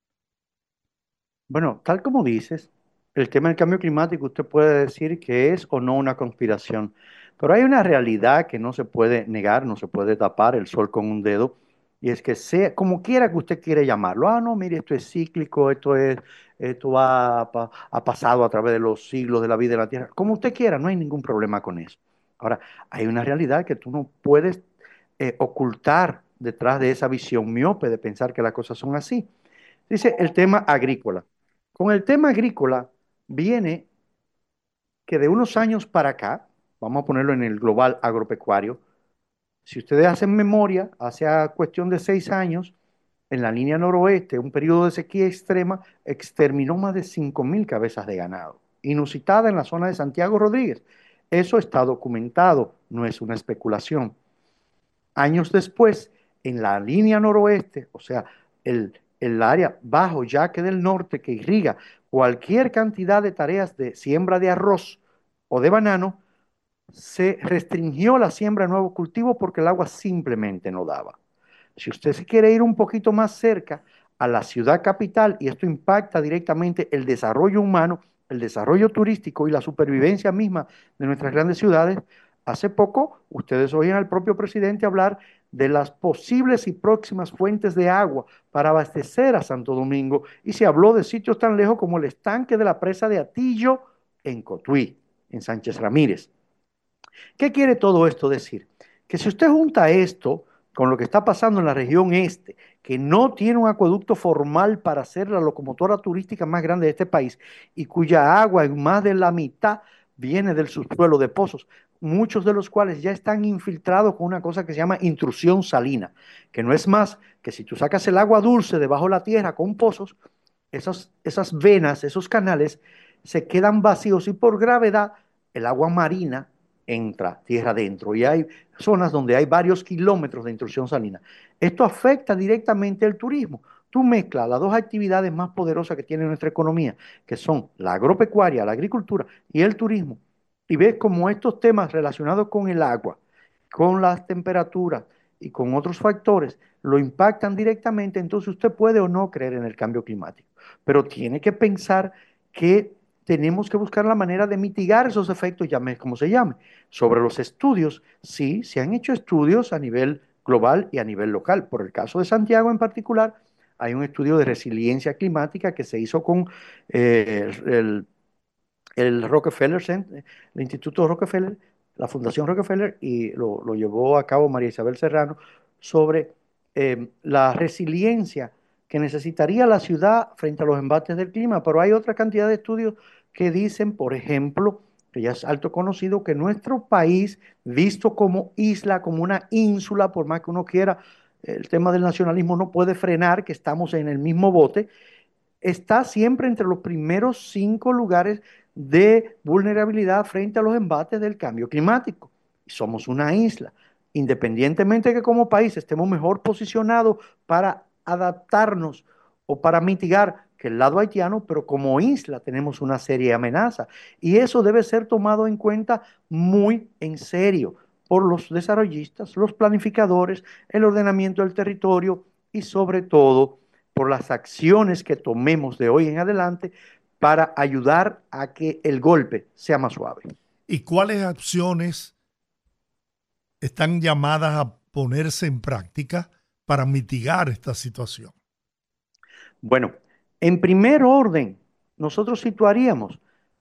Bueno, tal como dices, el tema del cambio climático usted puede decir que es o no una conspiración, pero hay una realidad que no se puede negar, no se puede tapar el sol con un dedo, y es que sea como quiera que usted quiera llamarlo, ah, no, mire, esto es cíclico, esto es, esto va, ha, ha pasado a través de los siglos de la vida de la Tierra, como usted quiera, no hay ningún problema con eso. Ahora, hay una realidad que tú no puedes eh, ocultar detrás de esa visión miope de pensar que las cosas son así. Dice el tema agrícola. Con el tema agrícola viene que de unos años para acá, vamos a ponerlo en el global agropecuario, si ustedes hacen memoria, hace cuestión de seis años, en la línea noroeste, un periodo de sequía extrema, exterminó más de cinco mil cabezas de ganado, inusitada en la zona de Santiago Rodríguez. Eso está documentado, no es una especulación. Años después, en la línea noroeste, o sea, el, el área bajo Yaque del Norte que irriga cualquier cantidad de tareas de siembra de arroz o de banano, se restringió la siembra de nuevos cultivos porque el agua simplemente no daba. Si usted se quiere ir un poquito más cerca a la ciudad capital, y esto impacta directamente el desarrollo humano, el desarrollo turístico y la supervivencia misma de nuestras grandes ciudades, hace poco ustedes oían al propio presidente hablar de las posibles y próximas fuentes de agua para abastecer a Santo Domingo, y se habló de sitios tan lejos como el estanque de la presa de Atillo en Cotuí, en Sánchez Ramírez. ¿Qué quiere todo esto decir? Que si usted junta esto con lo que está pasando en la región este, que no tiene un acueducto formal para ser la locomotora turística más grande de este país y cuya agua en más de la mitad viene del subsuelo de pozos, muchos de los cuales ya están infiltrados con una cosa que se llama intrusión salina, que no es más que si tú sacas el agua dulce debajo de la tierra con pozos, esas, esas venas, esos canales se quedan vacíos y por gravedad el agua marina entra tierra adentro y hay zonas donde hay varios kilómetros de intrusión salina. Esto afecta directamente el turismo. Tú mezclas las dos actividades más poderosas que tiene nuestra economía, que son la agropecuaria, la agricultura y el turismo, y ves cómo estos temas relacionados con el agua, con las temperaturas y con otros factores lo impactan directamente, entonces usted puede o no creer en el cambio climático, pero tiene que pensar que tenemos que buscar la manera de mitigar esos efectos, llame como se llame. Sobre los estudios, sí, se han hecho estudios a nivel global y a nivel local. Por el caso de Santiago en particular, hay un estudio de resiliencia climática que se hizo con eh, el, el Rockefeller Center, el Instituto Rockefeller, la Fundación Rockefeller, y lo, lo llevó a cabo María Isabel Serrano sobre eh, la resiliencia que necesitaría la ciudad frente a los embates del clima. Pero hay otra cantidad de estudios que dicen, por ejemplo, que ya es alto conocido, que nuestro país, visto como isla, como una ínsula, por más que uno quiera, el tema del nacionalismo no puede frenar que estamos en el mismo bote, está siempre entre los primeros cinco lugares de vulnerabilidad frente a los embates del cambio climático. Y somos una isla. Independientemente de que como país estemos mejor posicionados para adaptarnos o para mitigar que el lado haitiano, pero como isla tenemos una serie de amenazas. Y eso debe ser tomado en cuenta muy en serio por los desarrollistas, los planificadores, el ordenamiento del territorio y sobre todo por las acciones que tomemos de hoy en adelante para ayudar a que el golpe sea más suave. ¿Y cuáles acciones están llamadas a ponerse en práctica para mitigar esta situación? Bueno, en primer orden, nosotros situaríamos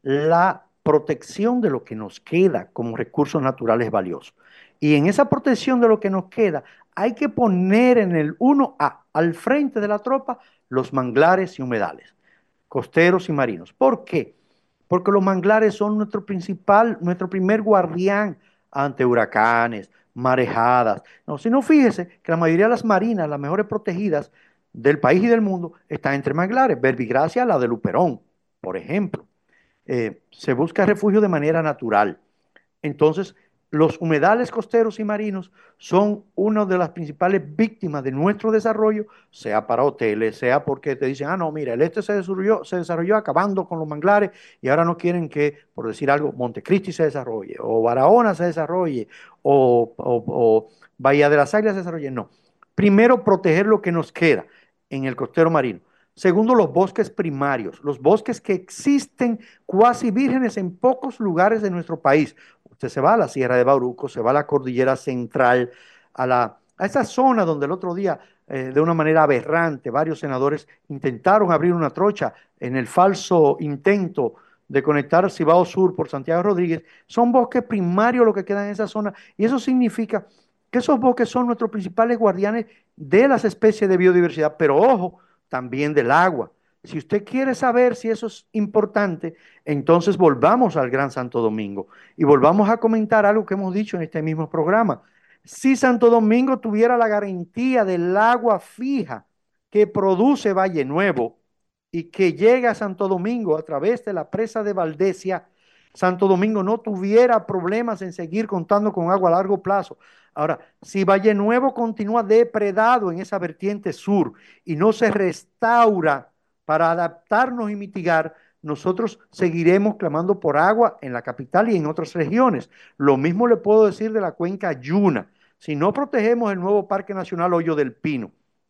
la protección de lo que nos queda como recursos naturales valiosos. Y en esa protección de lo que nos queda, hay que poner en el uno A, al frente de la tropa, los manglares y humedales, costeros y marinos. ¿Por qué? Porque los manglares son nuestro principal, nuestro primer guardián ante huracanes, marejadas. No, si no, fíjese que la mayoría de las marinas, las mejores protegidas del país y del mundo, están entre manglares. Verbigracia, la de Luperón, por ejemplo. Eh, se busca refugio de manera natural. Entonces, los humedales costeros y marinos son una de las principales víctimas de nuestro desarrollo, sea para hoteles, sea porque te dicen, ah, no, mira, el este se desarrolló, se desarrolló acabando con los manglares y ahora no quieren que, por decir algo, Montecristi se desarrolle, o Barahona se desarrolle, o, o, o Bahía de las Águilas se desarrolle. No. Primero, proteger lo que nos queda en el costero marino. Segundo, los bosques primarios, los bosques que existen cuasi vírgenes en pocos lugares de nuestro país. Usted se va a la Sierra de Bauruco, se va a la Cordillera Central, a, la, a esa zona donde el otro día, eh, de una manera aberrante, varios senadores intentaron abrir una trocha en el falso intento de conectar Cibao Sur por Santiago Rodríguez. Son bosques primarios los que quedan en esa zona y eso significa que esos bosques son nuestros principales guardianes de las especies de biodiversidad, pero ojo, también del agua. Si usted quiere saber si eso es importante, entonces volvamos al Gran Santo Domingo y volvamos a comentar algo que hemos dicho en este mismo programa. Si Santo Domingo tuviera la garantía del agua fija que produce Valle Nuevo y que llega a Santo Domingo a través de la presa de Valdesia, Santo Domingo no tuviera problemas en seguir contando con agua a largo plazo. Ahora, si Valle Nuevo continúa depredado en esa vertiente sur y no se restaura para adaptarnos y mitigar, nosotros seguiremos clamando por agua en la capital y en otras regiones. Lo mismo le puedo decir de la cuenca Yuna. Si no protegemos el nuevo Parque Nacional Hoyo del Pino,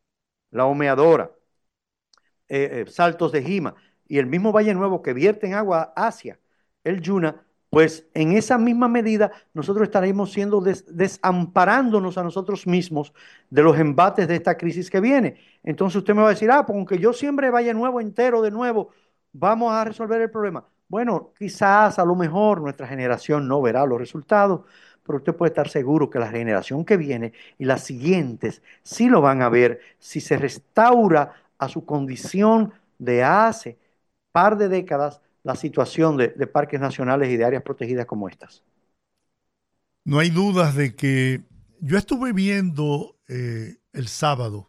la Humeadora, eh, eh, Saltos de Jima y el mismo Valle Nuevo que vierte en agua hacia el Yuna, pues en esa misma medida nosotros estaremos siendo des, desamparándonos a nosotros mismos de los embates de esta crisis que viene. Entonces usted me va a decir, ah, pues aunque yo siembre Valle Nuevo entero de nuevo, vamos a resolver el problema. Bueno, quizás a lo mejor nuestra generación no verá los resultados, pero usted puede estar seguro que la generación que viene y las siguientes sí lo van a ver si se restaura a su condición de hace par de décadas la situación de, de parques nacionales y de áreas protegidas como estas. No hay dudas de que yo estuve viendo eh, el sábado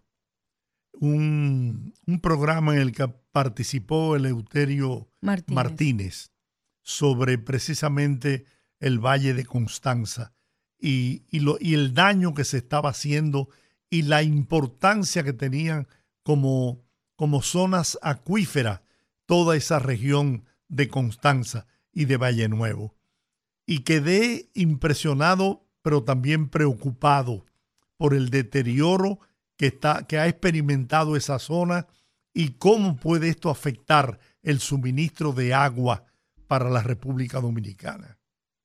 un, un programa en el que participó Eleuterio Martínez. Martínez sobre precisamente el Valle de Constanza y, y, lo, y el daño que se estaba haciendo y la importancia que tenían como, como zonas acuíferas toda esa región de Constanza y de Valle Nuevo. y quedé impresionado, pero también preocupado por el deterioro que, está, que ha experimentado esa zona y cómo puede esto afectar el suministro de agua para la República Dominicana.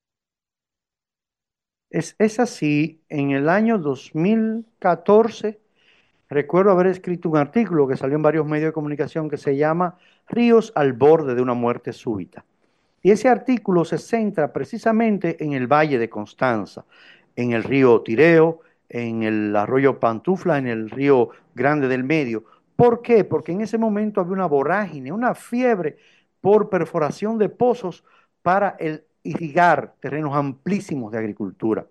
Es, es así, en el año dos mil catorce recuerdo haber escrito un artículo que salió en varios medios de comunicación que se llama Ríos al borde de una muerte súbita. Y ese artículo se centra precisamente en el Valle de Constanza, en el río Tireo, en el arroyo Pantufla, en el río Grande del Medio. ¿Por qué? Porque en ese momento había una vorágine, una fiebre por perforación de pozos para el irrigar terrenos amplísimos de agricultura.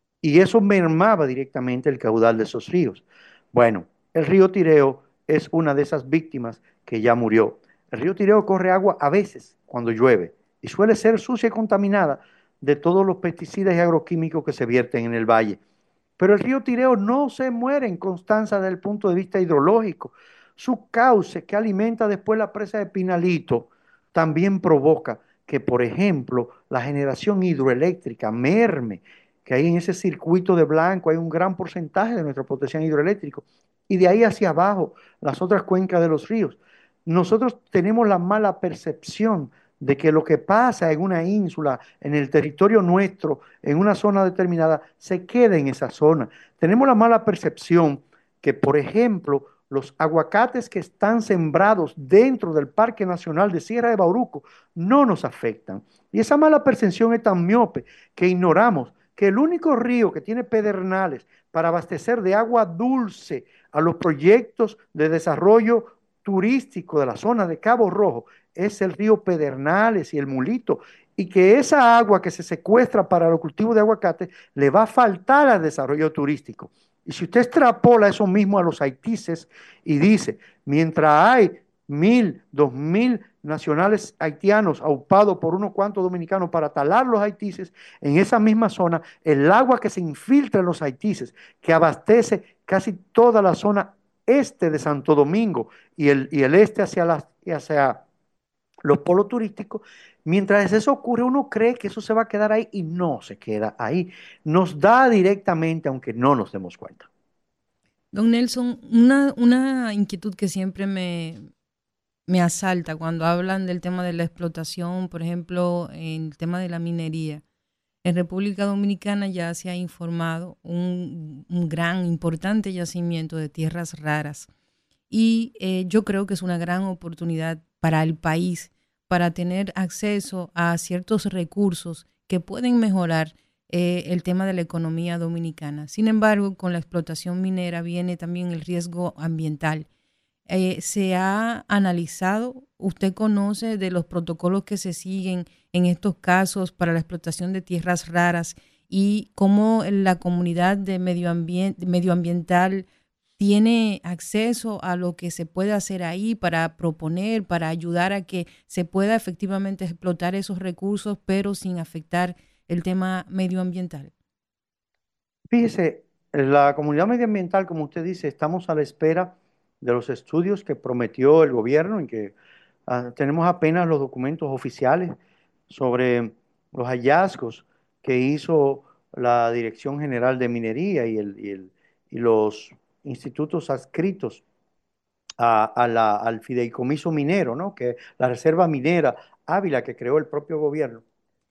Y eso mermaba directamente el caudal de esos ríos. Bueno, el río Tireo es una de esas víctimas que ya murió. El río Tireo corre agua a veces cuando llueve y suele ser sucia y contaminada de todos los pesticidas y agroquímicos que se vierten en el valle. Pero el río Tireo no se muere en Constanza desde el punto de vista hidrológico. Su cauce, que alimenta después la presa de Pinalito, también provoca que, por ejemplo, la generación hidroeléctrica merme, que ahí en ese circuito de Blanco hay un gran porcentaje de nuestra potencial hidroeléctrico, y de ahí hacia abajo las otras cuencas de los ríos. Nosotros tenemos la mala percepción de que lo que pasa en una ínsula, en el territorio nuestro, en una zona determinada, se queda en esa zona. Tenemos la mala percepción que, por ejemplo, los aguacates que están sembrados dentro del Parque Nacional de Sierra de Bauruco no nos afectan. Y esa mala percepción es tan miope que ignoramos que el único río que tiene pedernales para abastecer de agua dulce a los proyectos de desarrollo turístico de la zona de Cabo Rojo es el río Pedernales y el Mulito, y que esa agua que se secuestra para el cultivo de aguacate le va a faltar al desarrollo turístico. Y si usted extrapola eso mismo a los haitises y dice, mientras hay mil, dos mil nacionales haitianos aupados por unos cuantos dominicanos para talar los haitises, en esa misma zona, el agua que se infiltra en los haitises, que abastece casi toda la zona este de Santo Domingo y el, y el este hacia, la, hacia los polos turísticos, mientras eso ocurre, uno cree que eso se va a quedar ahí y no se queda ahí. Nos da directamente, aunque no nos demos cuenta. Don Nelson, una, una inquietud que siempre me, me asalta cuando hablan del tema de la explotación, por ejemplo, en el tema de la minería. En República Dominicana ya se ha informado un, un gran, importante yacimiento de tierras raras. Y eh, yo creo que es una gran oportunidad para el país, para tener acceso a ciertos recursos que pueden mejorar eh, el tema de la economía dominicana. Sin embargo, con la explotación minera viene también el riesgo ambiental. Eh, ¿Se ha analizado, usted conoce de los protocolos que se siguen en estos casos para la explotación de tierras raras y cómo la comunidad de medio ambiente, medioambiental tiene acceso a lo que se puede hacer ahí para proponer, para ayudar a que se pueda efectivamente explotar esos recursos, pero sin afectar el tema medioambiental? Fíjese, la comunidad medioambiental, como usted dice, estamos a la espera de los estudios que prometió el gobierno y que ah, tenemos apenas los documentos oficiales sobre los hallazgos que hizo la Dirección General de Minería y, el, y, el, y los institutos adscritos a, a la, al fideicomiso minero, ¿no? Que la Reserva Minera Ávila que creó el propio gobierno.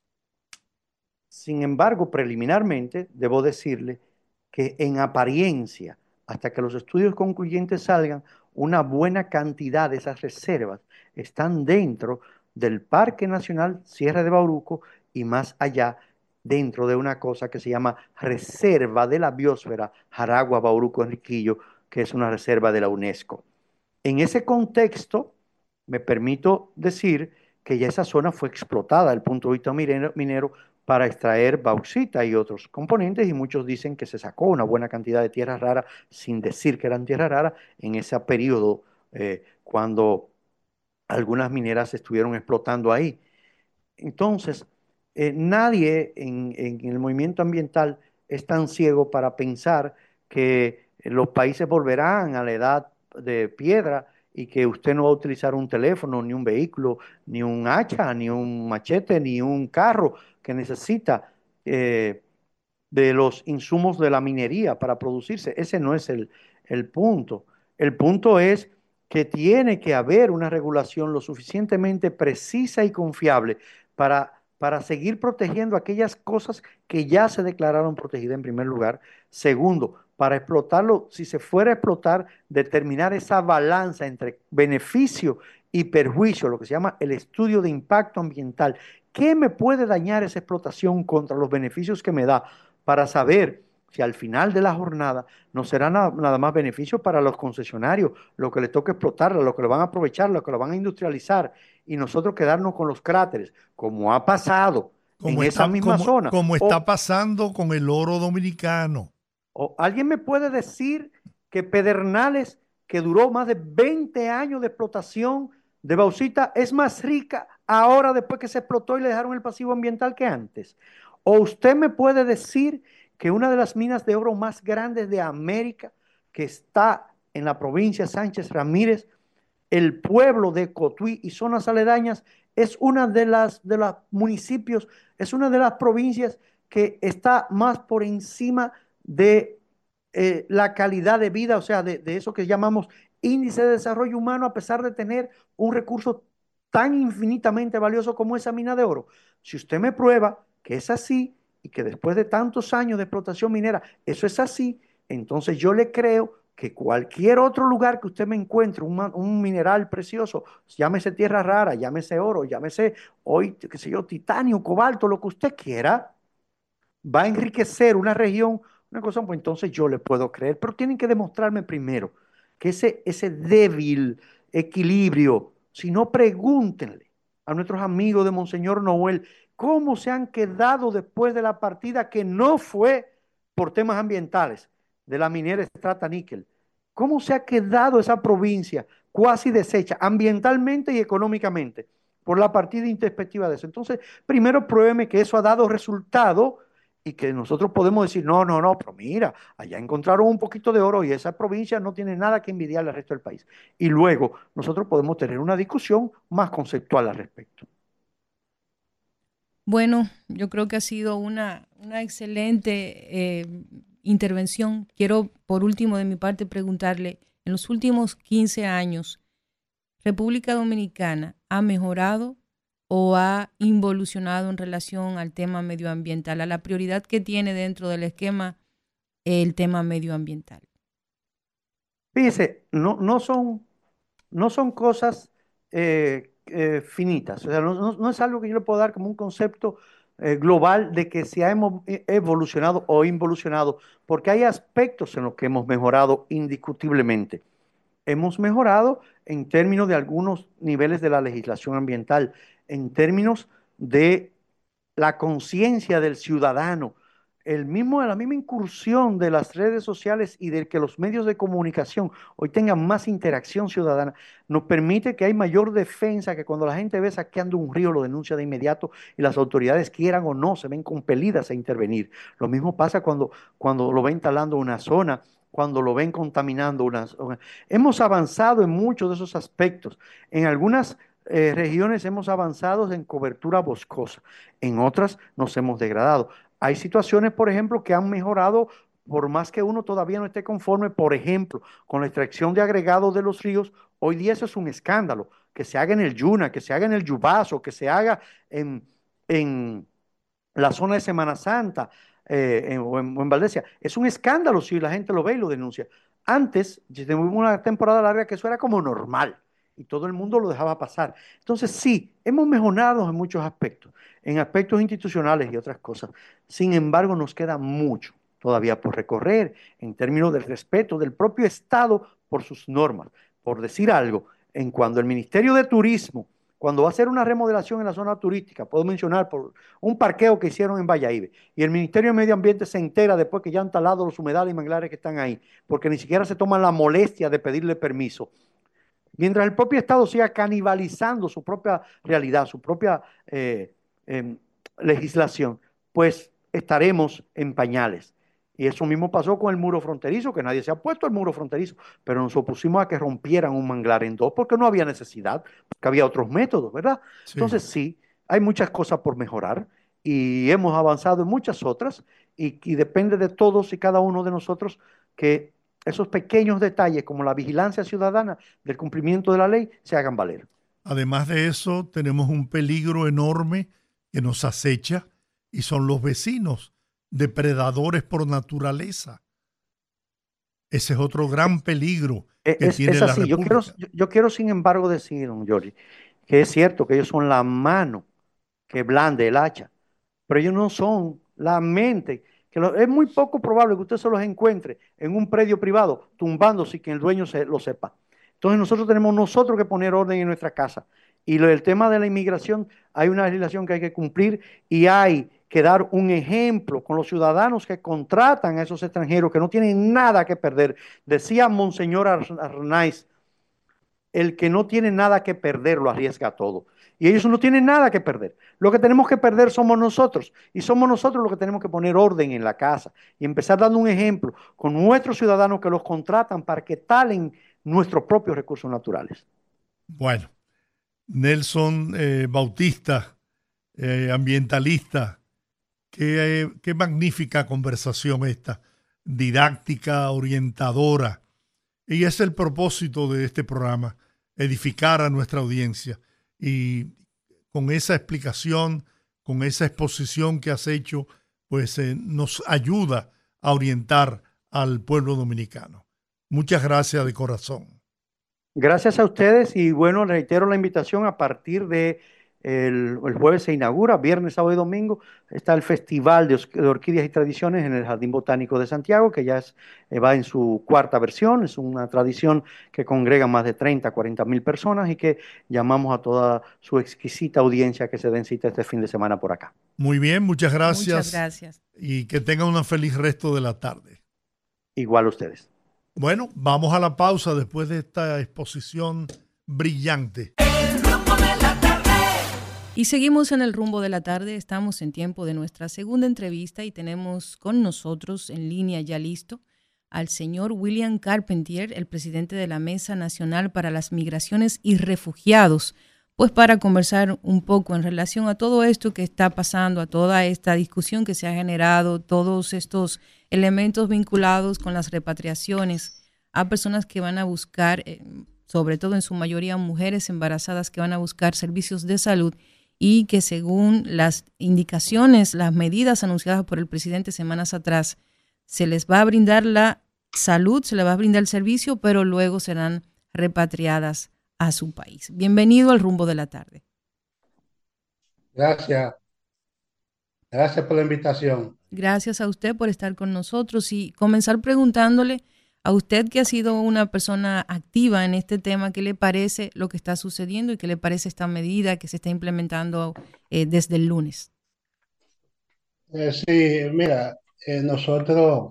Sin embargo, preliminarmente, debo decirle que en apariencia, hasta que los estudios concluyentes salgan, una buena cantidad de esas reservas están dentro del Parque Nacional Sierra de Bauruco y más allá, dentro de una cosa que se llama Reserva de la Biosfera Jaragua Bauruco Enriquillo, que es una reserva de la UNESCO. En ese contexto, me permito decir que ya esa zona fue explotada desde el punto de vista minero para extraer bauxita y otros componentes, y muchos dicen que se sacó una buena cantidad de tierras raras sin decir que eran tierras raras en ese periodo eh, cuando algunas mineras estuvieron explotando ahí. Entonces, eh, nadie en, en el movimiento ambiental es tan ciego para pensar que los países volverán a la edad de piedra y que usted no va a utilizar un teléfono, ni un vehículo, ni un hacha, ni un machete, ni un carro que necesita eh, de los insumos de la minería para producirse. Ese no es el, el punto. El punto es que tiene que haber una regulación lo suficientemente precisa y confiable para, para seguir protegiendo aquellas cosas que ya se declararon protegidas en primer lugar. Segundo, para explotarlo, si se fuera a explotar, determinar esa balanza entre beneficio y perjuicio, lo que se llama el estudio de impacto ambiental. ¿Qué me puede dañar esa explotación contra los beneficios que me da? Para saber si al final de la jornada no será nada, nada más beneficio para los concesionarios, lo que le toca explotarla, lo que lo van a aprovechar, lo que lo van a industrializar, y nosotros quedarnos con los cráteres, como ha pasado Como en esa está, misma como, zona. como está O, pasando con el oro dominicano. o alguien me puede decir que Pedernales, que duró más de veinte años de explotación de bauxita, es más rica ahora después que se explotó y le dejaron el pasivo ambiental que antes. O usted me puede decir que una de las minas de oro más grandes de América, que está en la provincia de Sánchez Ramírez, el pueblo de Cotuí y zonas aledañas, es una de las de los municipios, es una de las provincias que está más por encima de eh, la calidad de vida, o sea, de, de eso que llamamos índice de desarrollo humano, a pesar de tener un recurso tan infinitamente valioso como esa mina de oro. Si usted me prueba que es así y que después de tantos años de explotación minera, eso es así, entonces yo le creo que cualquier otro lugar que usted me encuentre, un, un mineral precioso, llámese tierra rara, llámese oro, llámese hoy, qué sé yo, titanio, cobalto, lo que usted quiera, va a enriquecer una región, una cosa, pues entonces yo le puedo creer, pero tienen que demostrarme primero que ese, ese débil equilibrio, si no, pregúntenle a nuestros amigos de Monseñor Noel cómo se han quedado después de la partida que no fue por temas ambientales de la minera Strata Níquel. ¿Cómo se ha quedado esa provincia cuasi deshecha ambientalmente y económicamente por la partida introspectiva de eso? Entonces, primero pruébeme que eso ha dado resultado y que nosotros podemos decir, no, no, no, pero mira, allá encontraron un poquito de oro y esa provincia no tiene nada que envidiarle al resto del país. Y luego nosotros podemos tener una discusión más conceptual al respecto. Bueno, yo creo que ha sido una, una excelente eh, intervención. Quiero, por último, de mi parte, preguntarle, en los últimos quince años, ¿República Dominicana ha mejorado o ha involucionado en relación al tema medioambiental, a la prioridad que tiene dentro del esquema el tema medioambiental? Fíjese, no, no son, no son cosas eh, eh, finitas, o sea, no, no, no es algo que yo le puedo dar como un concepto eh, global de que se ha emo- e- evolucionado o involucionado, porque hay aspectos en los que hemos mejorado indiscutiblemente. Hemos mejorado en términos de algunos niveles de la legislación ambiental, en términos de la conciencia del ciudadano, el mismo, la misma incursión de las redes sociales y de que los medios de comunicación hoy tengan más interacción ciudadana, nos permite que hay mayor defensa, que cuando la gente ve saqueando un río lo denuncia de inmediato y las autoridades quieran o no, se ven compelidas a intervenir. Lo mismo pasa cuando, cuando lo ven talando una zona, cuando lo ven contaminando una zona. Hemos avanzado en muchos de esos aspectos. En algunas eh, regiones hemos avanzado en cobertura boscosa, en otras nos hemos degradado. Hay situaciones, por ejemplo, que han mejorado por más que uno todavía no esté conforme, por ejemplo, con la extracción de agregados de los ríos. Hoy día eso es un escándalo, que se haga en el Yuna, que se haga en el Yubazo, que se haga en, en la zona de Semana Santa eh, en, o, en, o en Valdesia. Es un escándalo si la gente lo ve y lo denuncia. Antes, tuvimos una temporada larga que eso era como normal y todo el mundo lo dejaba pasar. Entonces, sí, hemos mejorado en muchos aspectos, en aspectos institucionales y otras cosas. Sin embargo, nos queda mucho todavía por recorrer en términos del respeto del propio Estado por sus normas. Por decir algo, en cuanto el Ministerio de Turismo, cuando va a hacer una remodelación en la zona turística, puedo mencionar por un parqueo que hicieron en Valladolid, y el Ministerio de Medio Ambiente se entera después que ya han talado los humedales y manglares que están ahí, porque ni siquiera se toman la molestia de pedirle permiso. Mientras el propio Estado siga canibalizando su propia realidad, su propia eh, eh, legislación, pues estaremos en pañales. Y eso mismo pasó con el muro fronterizo, que nadie se ha puesto al muro fronterizo, pero nos opusimos a que rompieran un manglar en dos porque no había necesidad, porque había otros métodos, ¿verdad? Sí. Entonces sí, hay muchas cosas por mejorar y hemos avanzado en muchas otras y, y depende de todos y cada uno de nosotros que esos pequeños detalles como la vigilancia ciudadana del cumplimiento de la ley se hagan valer. Además de eso, tenemos un peligro enorme que nos acecha y son los vecinos, depredadores por naturaleza. Ese es otro gran peligro que Es, tiene es la así. Yo quiero, República. yo, yo quiero, sin embargo, decir, don Giorgi, que es cierto que ellos son la mano que blande el hacha, pero ellos no son la mente. Que lo- es muy poco probable que usted se los encuentre en un predio privado tumbando sin que el dueño se, lo sepa. Entonces nosotros tenemos nosotros que poner orden en nuestra casa. Y lo, el tema de la inmigración, hay una legislación que hay que cumplir y hay que dar un ejemplo con los ciudadanos que contratan a esos extranjeros que no tienen nada que perder. Decía Monseñor Arnaiz, el que no tiene nada que perder lo arriesga todo. Y ellos no tienen nada que perder. Lo que tenemos que perder somos nosotros. Y somos nosotros los que tenemos que poner orden en la casa y empezar dando un ejemplo con nuestros ciudadanos que los contratan para que talen nuestros propios recursos naturales. Bueno, Nelson eh, Bautista, eh, ambientalista, qué, eh, qué magnífica conversación esta, didáctica, orientadora. Y es el propósito de este programa, edificar a nuestra audiencia. Y con esa explicación, con esa exposición que has hecho, pues eh, nos ayuda a orientar al pueblo dominicano. Muchas gracias de corazón. Gracias a ustedes y bueno, reitero la invitación a partir de el, el jueves se inaugura, viernes, sábado y domingo, está el Festival de, Os- de Orquídeas y Tradiciones en el Jardín Botánico de Santiago, que ya es, eh, va en su cuarta versión, es una tradición que congrega más de treinta, cuarenta mil personas y que llamamos a toda su exquisita audiencia que se den cita este fin de semana por acá. Muy bien, muchas Muchas gracias gracias. y que tengan un feliz resto de la tarde. Igual a ustedes. Bueno, vamos a la pausa después de esta exposición brillante. Y seguimos en el rumbo de la tarde, estamos en tiempo de nuestra segunda entrevista y tenemos con nosotros en línea ya listo al señor William Carpentier, el presidente de la Mesa Nacional para las Migraciones y Refugiados, pues para conversar un poco en relación a todo esto que está pasando, a toda esta discusión que se ha generado, todos estos elementos vinculados con las repatriaciones a personas que van a buscar, eh, sobre todo en su mayoría mujeres embarazadas que van a buscar servicios de salud y que según las indicaciones, las medidas anunciadas por el presidente semanas atrás, se les va a brindar la salud, se les va a brindar el servicio, pero luego serán repatriadas a su país. Bienvenido al rumbo de la tarde. Gracias, gracias por la invitación. Gracias a usted por estar con nosotros y comenzar preguntándole a usted que ha sido una persona activa en este tema, ¿qué le parece lo que está sucediendo y qué le parece esta medida que se está implementando eh, desde el lunes? Eh, sí, mira, eh, nosotros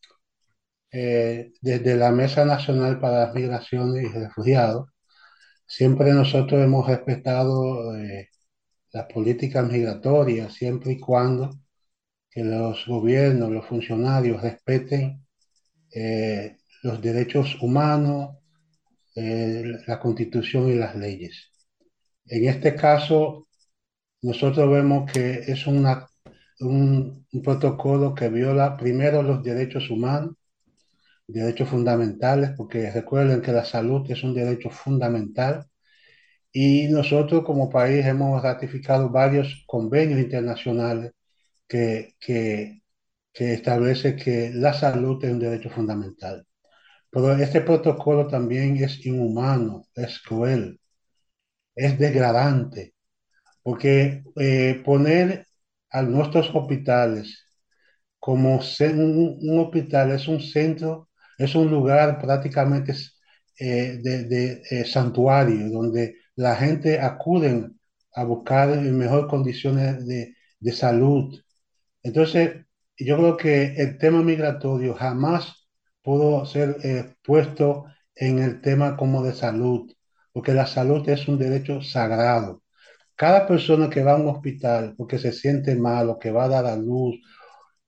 eh, desde la Mesa Nacional para las Migraciones y Refugiados, siempre nosotros hemos respetado eh, las políticas migratorias, siempre y cuando que los gobiernos, los funcionarios respeten eh, los derechos humanos, eh, la Constitución y las leyes. En este caso, nosotros vemos que es una, un, un protocolo que viola primero los derechos humanos, derechos fundamentales, porque recuerden que la salud es un derecho fundamental y nosotros como país hemos ratificado varios convenios internacionales que, que, que establece que la salud es un derecho fundamental. Pero este protocolo también es inhumano, es cruel, es degradante, porque eh, poner a nuestros hospitales como ce- un, un hospital es un centro, es un lugar prácticamente eh, de, de, eh, santuario, donde la gente acude a buscar en mejor condiciones de, de salud. Entonces, yo creo que el tema migratorio jamás pudo ser eh, puesto en el tema como de salud, porque la salud es un derecho sagrado. Cada persona que va a un hospital porque se siente mal o que va a dar a luz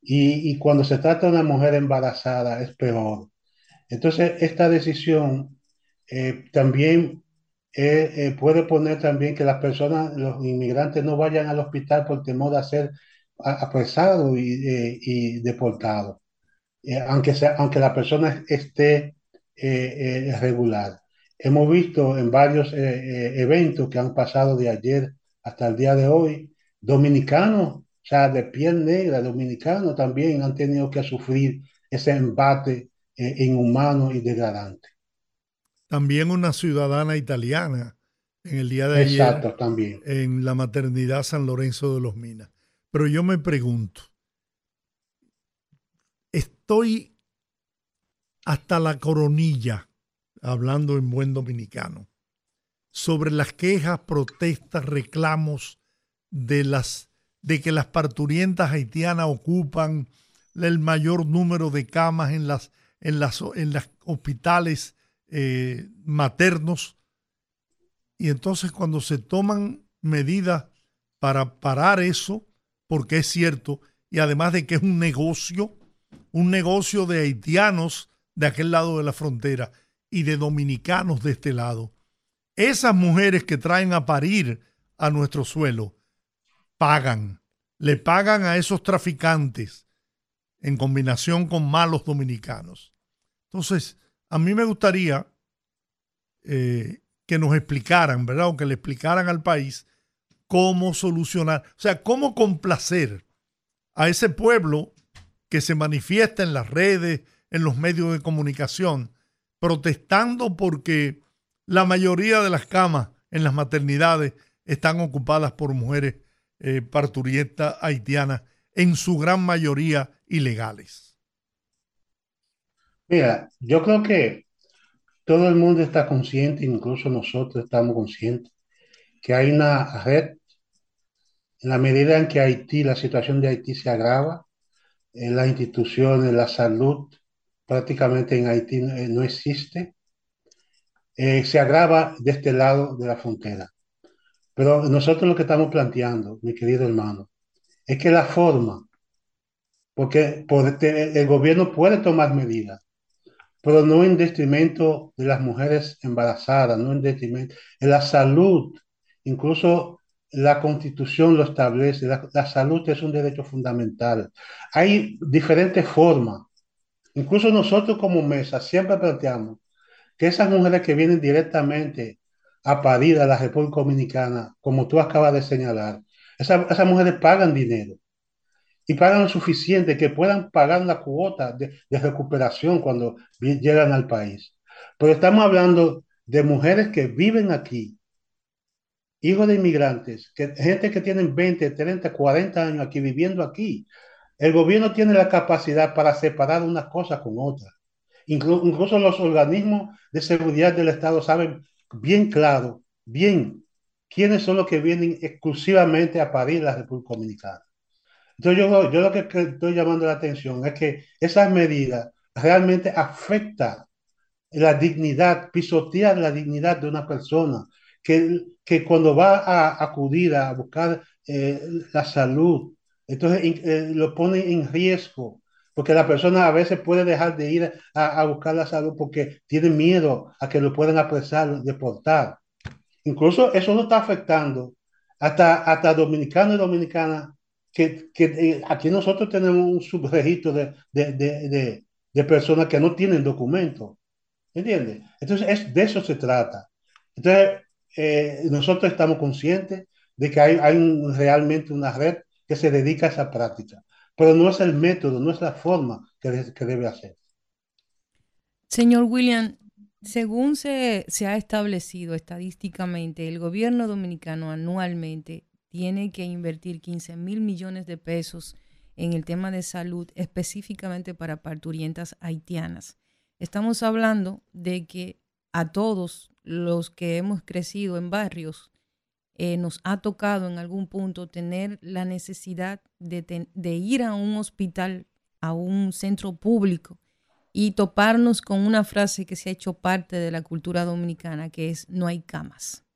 y, y cuando se trata de una mujer embarazada es peor. Entonces, esta decisión eh, también eh, eh, puede poner también que las personas, los inmigrantes no vayan al hospital por temor a ser a- apresados y, eh, y deportados, eh, aunque sea, aunque la persona esté eh, eh, regular. Hemos visto en varios eh, eh, eventos que han pasado de ayer hasta el día de hoy, dominicanos, o sea, de piel negra, dominicanos también han tenido que sufrir ese embate eh, inhumano y degradante. También una ciudadana italiana en el día de ayer Exacto, también. en la maternidad San Lorenzo de los Minas. Pero yo me pregunto, estoy hasta la coronilla, hablando en buen dominicano, sobre las quejas, protestas, reclamos de las de que las parturientas haitianas ocupan el mayor número de camas en las en las en los hospitales eh, maternos, y entonces cuando se toman medidas para parar eso, porque es cierto, y además de que es un negocio, un negocio de haitianos de aquel lado de la frontera y de dominicanos de este lado. Esas mujeres que traen a parir a nuestro suelo pagan, le pagan a esos traficantes en combinación con malos dominicanos. Entonces, a mí me gustaría eh, que nos explicaran, ¿verdad? O que le explicaran al país cómo solucionar, o sea, cómo complacer a ese pueblo que se manifiesta en las redes, en los medios de comunicación, protestando porque la mayoría de las camas en las maternidades están ocupadas por mujeres eh, parturientas haitianas, en su gran mayoría ilegales. Mira, yo creo que todo el mundo está consciente, incluso nosotros estamos conscientes, que hay una red, en la medida en que Haití, la situación de Haití se agrava, en las instituciones, la salud prácticamente en Haití eh, no existe, eh, se agrava de este lado de la frontera. Pero nosotros lo que estamos planteando, mi querido hermano, es que la forma, porque por- te- el gobierno puede tomar medidas, pero no en detrimento de las mujeres embarazadas, no en detrimento de la salud. Incluso la Constitución lo establece, la, la salud es un derecho fundamental. Hay diferentes formas. Incluso nosotros como mesa siempre planteamos que esas mujeres que vienen directamente a parir a la República Dominicana, como tú acabas de señalar, esa- esas mujeres pagan dinero y pagan lo suficiente que puedan pagar la cuota de, de recuperación cuando vi- llegan al país. Pero estamos hablando de mujeres que viven aquí, hijos de inmigrantes, que, gente que tienen veinte, treinta, cuarenta años aquí viviendo aquí. El gobierno tiene la capacidad para separar una cosa con otra. Inclu- incluso los organismos de seguridad del Estado saben bien claro, bien, quiénes son los que vienen exclusivamente a parir la República Dominicana. Entonces yo, yo lo que que estoy llamando la atención es que esas medidas realmente afectan la dignidad, pisotean la dignidad de una persona, que, que cuando va a acudir a buscar eh, la salud, entonces eh, lo pone en riesgo, porque la persona a veces puede dejar de ir a, a buscar la salud porque tiene miedo a que lo puedan apresar, deportar. Incluso eso no está afectando hasta, hasta dominicanos y dominicanas que, que eh, aquí nosotros tenemos un subregistro de, de, de, de, de personas que no tienen documentos, ¿entiendes? Entonces es, de eso se trata. Entonces eh, nosotros estamos conscientes de que hay, hay un, realmente una red que se dedica a esa práctica, pero no es el método, no es la forma que, de, que debe hacer. Señor William, según se, se ha establecido estadísticamente, el gobierno dominicano anualmente tiene que invertir quince mil millones de pesos en el tema de salud, específicamente para parturientas haitianas. Estamos hablando de que a todos los que hemos crecido en barrios eh, nos ha tocado en algún punto tener la necesidad de, ten, de ir a un hospital, a un centro público, y toparnos con una frase que se ha hecho parte de la cultura dominicana, que es no hay camas.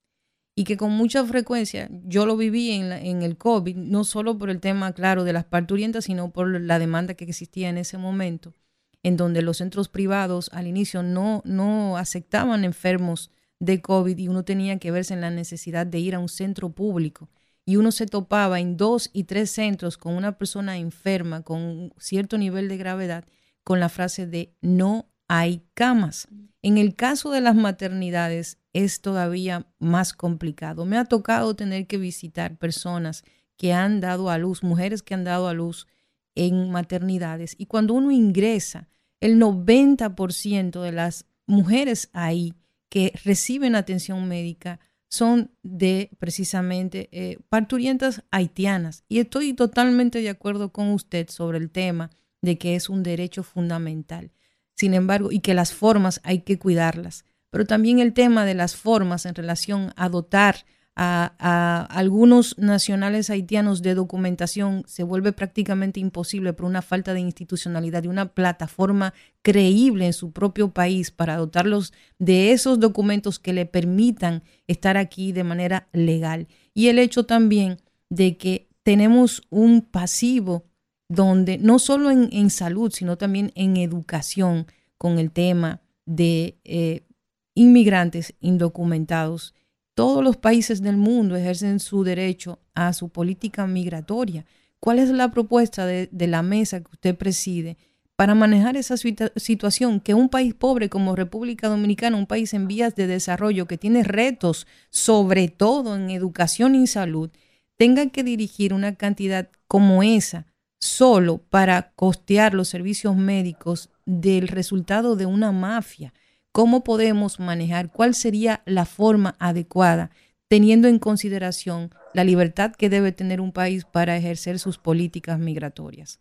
y que con mucha frecuencia yo lo viví en, la, en el COVID, no solo por el tema, claro, de las parturientas, sino por la demanda que existía en ese momento, en donde los centros privados al inicio no, no aceptaban enfermos de COVID y uno tenía que verse en la necesidad de ir a un centro público. Y uno se topaba en dos y tres centros con una persona enferma, con cierto nivel de gravedad, con la frase de no hay camas. En el caso de las maternidades es todavía más complicado. Me ha tocado tener que visitar personas que han dado a luz, mujeres que han dado a luz en maternidades. Y cuando uno ingresa, el noventa por ciento de las mujeres ahí que reciben atención médica son de precisamente eh, parturientas haitianas. Y estoy totalmente de acuerdo con usted sobre el tema de que es un derecho fundamental. Sin embargo, y que las formas hay que cuidarlas. Pero también el tema de las formas en relación a dotar a, a algunos nacionales haitianos de documentación se vuelve prácticamente imposible por una falta de institucionalidad y una plataforma creíble en su propio país para dotarlos de esos documentos que le permitan estar aquí de manera legal. Y el hecho también de que tenemos un pasivo donde no solo en, en salud, sino también en educación con el tema de eh, inmigrantes indocumentados. Todos los países del mundo ejercen su derecho a su política migratoria. ¿Cuál es la propuesta de, de la mesa que usted preside para manejar esa situa- situación que un país pobre como República Dominicana, un país en vías de desarrollo que tiene retos, sobre todo en educación y salud, tenga que dirigir una cantidad como esa solo para costear los servicios médicos del resultado de una mafia? ¿Cómo podemos manejar? ¿Cuál sería la forma adecuada, teniendo en consideración la libertad que debe tener un país para ejercer sus políticas migratorias?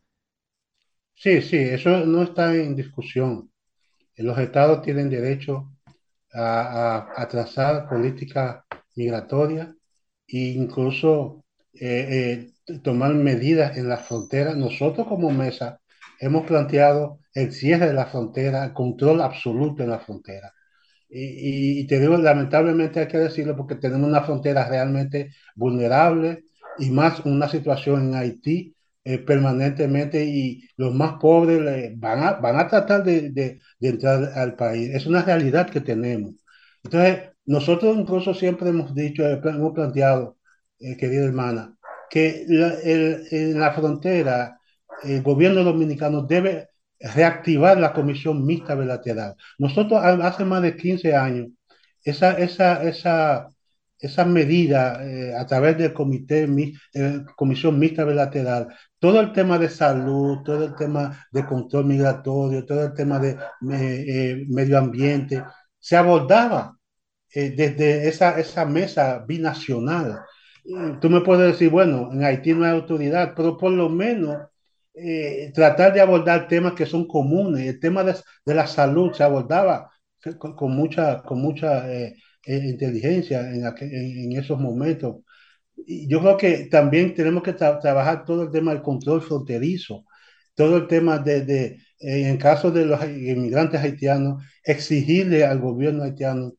Sí, sí, eso no está en discusión. Los estados tienen derecho a, a, a trazar políticas migratorias e incluso eh, eh, tomar medidas en las fronteras. Nosotros como mesa hemos planteado el cierre de la frontera, el control absoluto en la frontera. Y, y, y te digo, lamentablemente hay que decirlo porque tenemos una frontera realmente vulnerable y más una situación en Haití eh, permanentemente y los más pobres eh, van, a, van a tratar de, de, de entrar al país. Es una realidad que tenemos. Entonces, nosotros incluso siempre hemos dicho, eh, hemos planteado, eh, querida hermana, que la, el, en la frontera el gobierno dominicano debe reactivar la comisión mixta bilateral. Nosotros hace más de quince años, esa, esa, esa, esa medida eh, a través del comité, eh, comisión mixta bilateral, todo el tema de salud, todo el tema de control migratorio, todo el tema de eh, medio ambiente, se abordaba eh, desde esa, esa mesa binacional. Y tú me puedes decir, bueno, en Haití no hay autoridad, pero por lo menos eh, tratar de abordar temas que son comunes. El tema de, de la salud se abordaba con, con mucha, con mucha eh, eh, inteligencia en, aquel, en, en, esos momentos. Y yo creo que también tenemos que tra trabajar todo el tema del control fronterizo, todo el tema de, de eh, en caso de los inmigrantes haitianos, exigirle al gobierno haitiano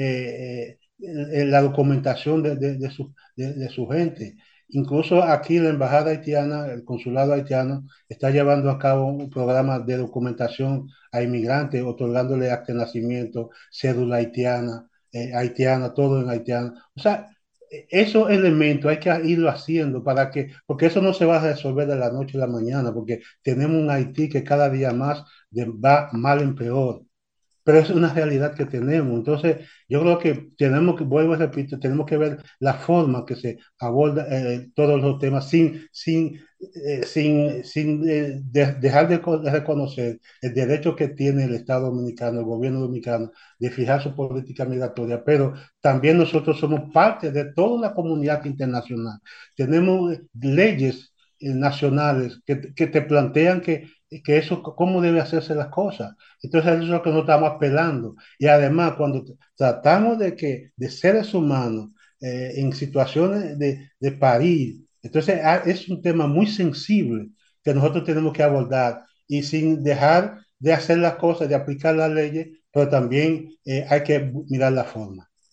eh, eh, la documentación de, de, de, su, de, de su gente. Incluso aquí la embajada haitiana, el consulado haitiano, está llevando a cabo un programa de documentación a inmigrantes, otorgándole acta de nacimiento, cédula haitiana, eh, haitiana, todo en haitiano. O sea, esos elementos hay que irlo haciendo para que, porque eso no se va a resolver de la noche a la mañana, porque tenemos un Haití que cada día más va mal en peor. Pero es una realidad que tenemos. Entonces, yo creo que tenemos que, vuelvo y repito, tenemos que ver la forma que se aborda eh, todos los temas sin, sin, eh, sin, sin eh, de, dejar de, de, reconocer el derecho que tiene el Estado dominicano, el gobierno dominicano, de fijar su política migratoria. Pero también nosotros somos parte de toda la comunidad internacional. Tenemos leyes eh, nacionales que, que te plantean que que eso, cómo debe hacerse las cosas. Entonces, eso es lo que nos estamos apelando. Y además, cuando tratamos de que de seres humanos eh, en situaciones de, de parir, entonces es un tema muy sensible que nosotros tenemos que abordar y sin dejar de hacer las cosas, de aplicar las leyes, pero también eh, hay que mirar la forma.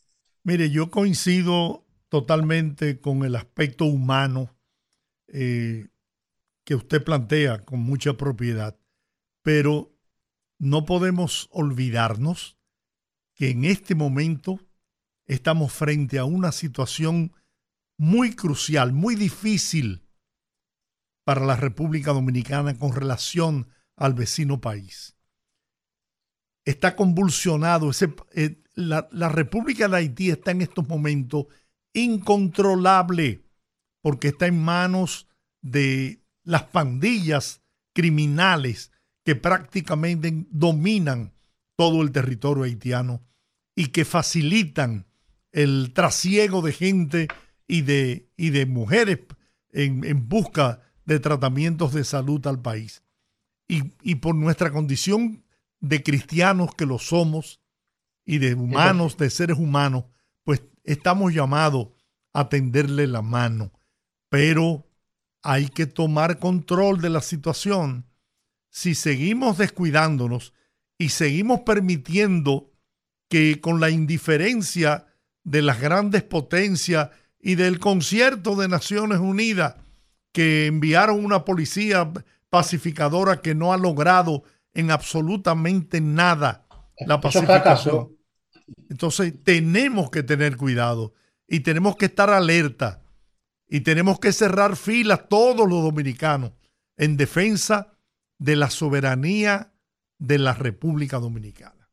Mire, yo coincido totalmente con el aspecto humano eh, que usted plantea con mucha propiedad, pero no podemos olvidarnos que en este momento estamos frente a una situación muy crucial, muy difícil para la República Dominicana con relación al vecino país. Está convulsionado, ese, eh, la, la República de Haití está en estos momentos incontrolable porque está en manos de las pandillas criminales que prácticamente dominan todo el territorio haitiano y que facilitan el trasiego de gente y de, y de mujeres en, en busca de tratamientos de salud al país. Y, y por nuestra condición de cristianos que lo somos y de humanos, de seres humanos, pues estamos llamados a tenderle la mano. Pero hay que tomar control de la situación. Si seguimos descuidándonos y seguimos permitiendo que con la indiferencia de las grandes potencias y del concierto de Naciones Unidas, que enviaron una policía pacificadora que no ha logrado en absolutamente nada la pacificación. Entonces tenemos que tener cuidado y tenemos que estar alerta y tenemos que cerrar filas todos los dominicanos en defensa de la soberanía de la República Dominicana.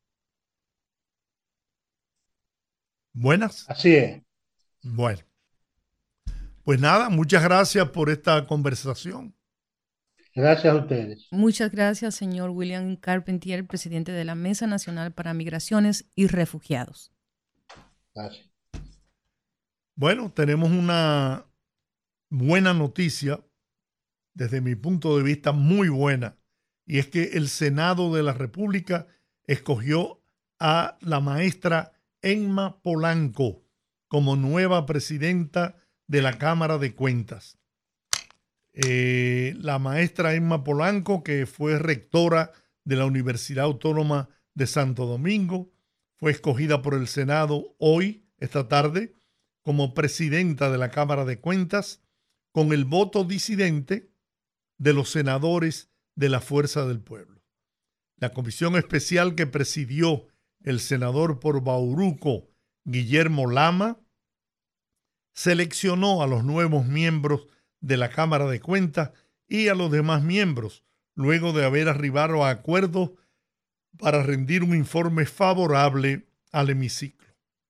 ¿Buenas? Así es. Bueno. Pues nada, muchas gracias por esta conversación. Gracias a ustedes. Muchas gracias, señor William Carpentier, presidente de la Mesa Nacional para Migraciones y Refugiados. Gracias. Bueno, tenemos una buena noticia, desde mi punto de vista muy buena, y es que el Senado de la República escogió a la maestra Emma Polanco como nueva presidenta de la Cámara de Cuentas. Eh, la maestra Emma Polanco, que fue rectora de la Universidad Autónoma de Santo Domingo, fue escogida por el Senado hoy, esta tarde, como presidenta de la Cámara de Cuentas, con el voto disidente de los senadores de la Fuerza del Pueblo. La comisión especial que presidió el senador por Bauruco, Guillermo Lama, seleccionó a los nuevos miembros de la Cámara de Cuentas y a los demás miembros, luego de haber arribado a acuerdos para rendir un informe favorable al hemiciclo.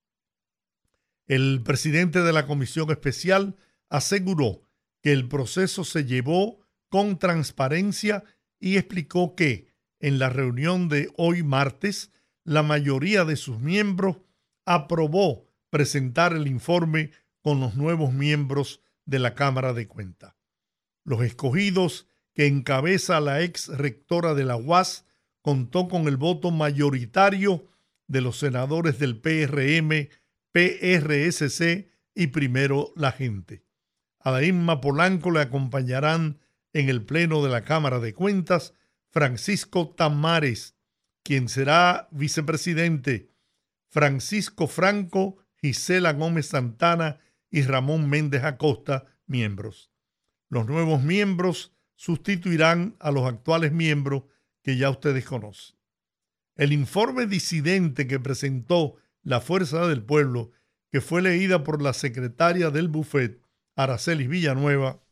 El presidente de la comisión especial aseguró que el proceso se llevó con transparencia y explicó que en la reunión de hoy martes, la mayoría de sus miembros aprobó presentar el informe con los nuevos miembros de la Cámara de Cuentas. Los escogidos que encabeza la ex rectora de la U A S contó con el voto mayoritario de los senadores del P R M, P R S C y Primero la Gente. A Emma Polanco le acompañarán en el Pleno de la Cámara de Cuentas Francisco Tamares, quien será vicepresidente, Francisco Franco, Gisela Gómez Santana y Ramón Méndez Acosta, miembros. Los nuevos miembros sustituirán a los actuales miembros que ya ustedes conocen. El informe disidente que presentó la Fuerza del Pueblo, que fue leída por la secretaria del Buffet, Aracelis Villanueva,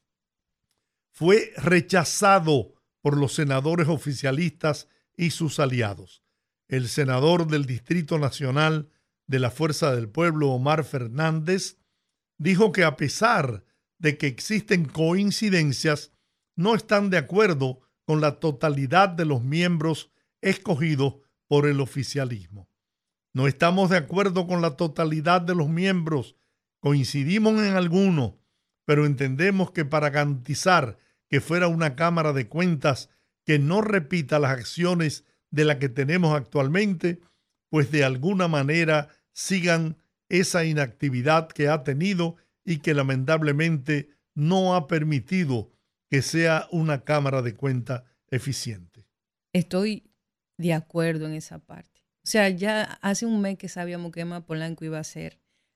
fue rechazado por los senadores oficialistas y sus aliados. El senador del Distrito Nacional de la Fuerza del Pueblo, Omar Fernández, dijo que a pesar de que existen coincidencias, no están de acuerdo con la totalidad de los miembros escogidos por el oficialismo. No estamos de acuerdo con la totalidad de los miembros, coincidimos en algunos, pero entendemos que para garantizar que fuera una Cámara de Cuentas que no repita las acciones de la que tenemos actualmente, pues de alguna manera sigan esa inactividad que ha tenido y que lamentablemente no ha permitido que sea una Cámara de Cuentas eficiente. Estoy de acuerdo en esa parte. O sea, ya hace un mes que sabíamos que Emma Polanco iba a ser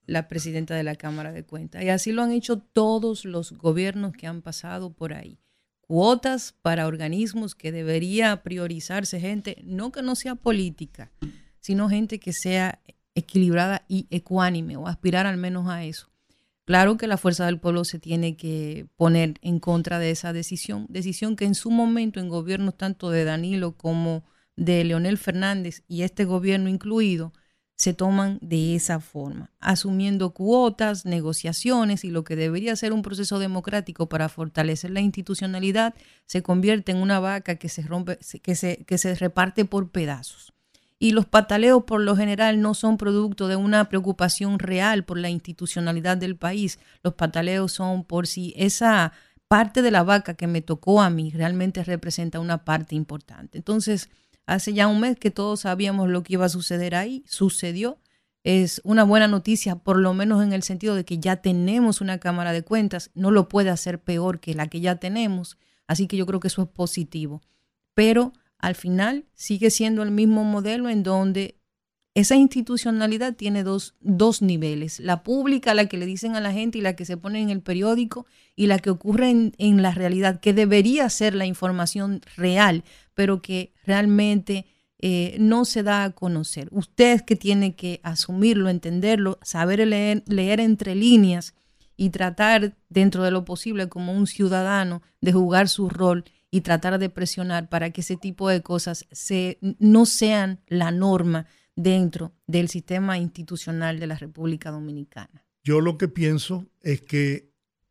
la presidenta de la Cámara de Cuentas. Y así lo han hecho todos los gobiernos que han pasado por ahí. Cuotas para organismos que debería priorizarse gente, no que no sea política, sino gente que sea equilibrada y ecuánime, o aspirar al menos a eso. Claro que la fuerza del pueblo se tiene que poner en contra de esa decisión, decisión que en su momento en gobiernos tanto de Danilo como de Leonel Fernández y este gobierno incluido, se toman de esa forma, asumiendo cuotas, negociaciones, y lo que debería ser un proceso democrático para fortalecer la institucionalidad se convierte en una vaca que se rompe, que se, que se reparte por pedazos. Y los pataleos por lo general no son producto de una preocupación real por la institucionalidad del país. Los pataleos son por si esa parte de la vaca que me tocó a mí realmente representa una parte importante. Entonces, hace ya un mes que todos sabíamos lo que iba a suceder ahí, sucedió. Es una buena noticia, por lo menos en el sentido de que ya tenemos una Cámara de Cuentas, no lo puede hacer peor que la que ya tenemos, así que yo creo que eso es positivo. Pero al final sigue siendo el mismo modelo en donde esa institucionalidad tiene dos, dos niveles, la pública, la que le dicen a la gente y la que se pone en el periódico, y la que ocurre en, en la realidad, que debería ser la información real, pero que realmente eh, no se da a conocer. Usted es que tiene que asumirlo, entenderlo, saber leer, leer entre líneas y tratar dentro de lo posible como un ciudadano de jugar su rol y tratar de presionar para que ese tipo de cosas se, no sean la norma dentro del sistema institucional de la República Dominicana. Yo lo que pienso es que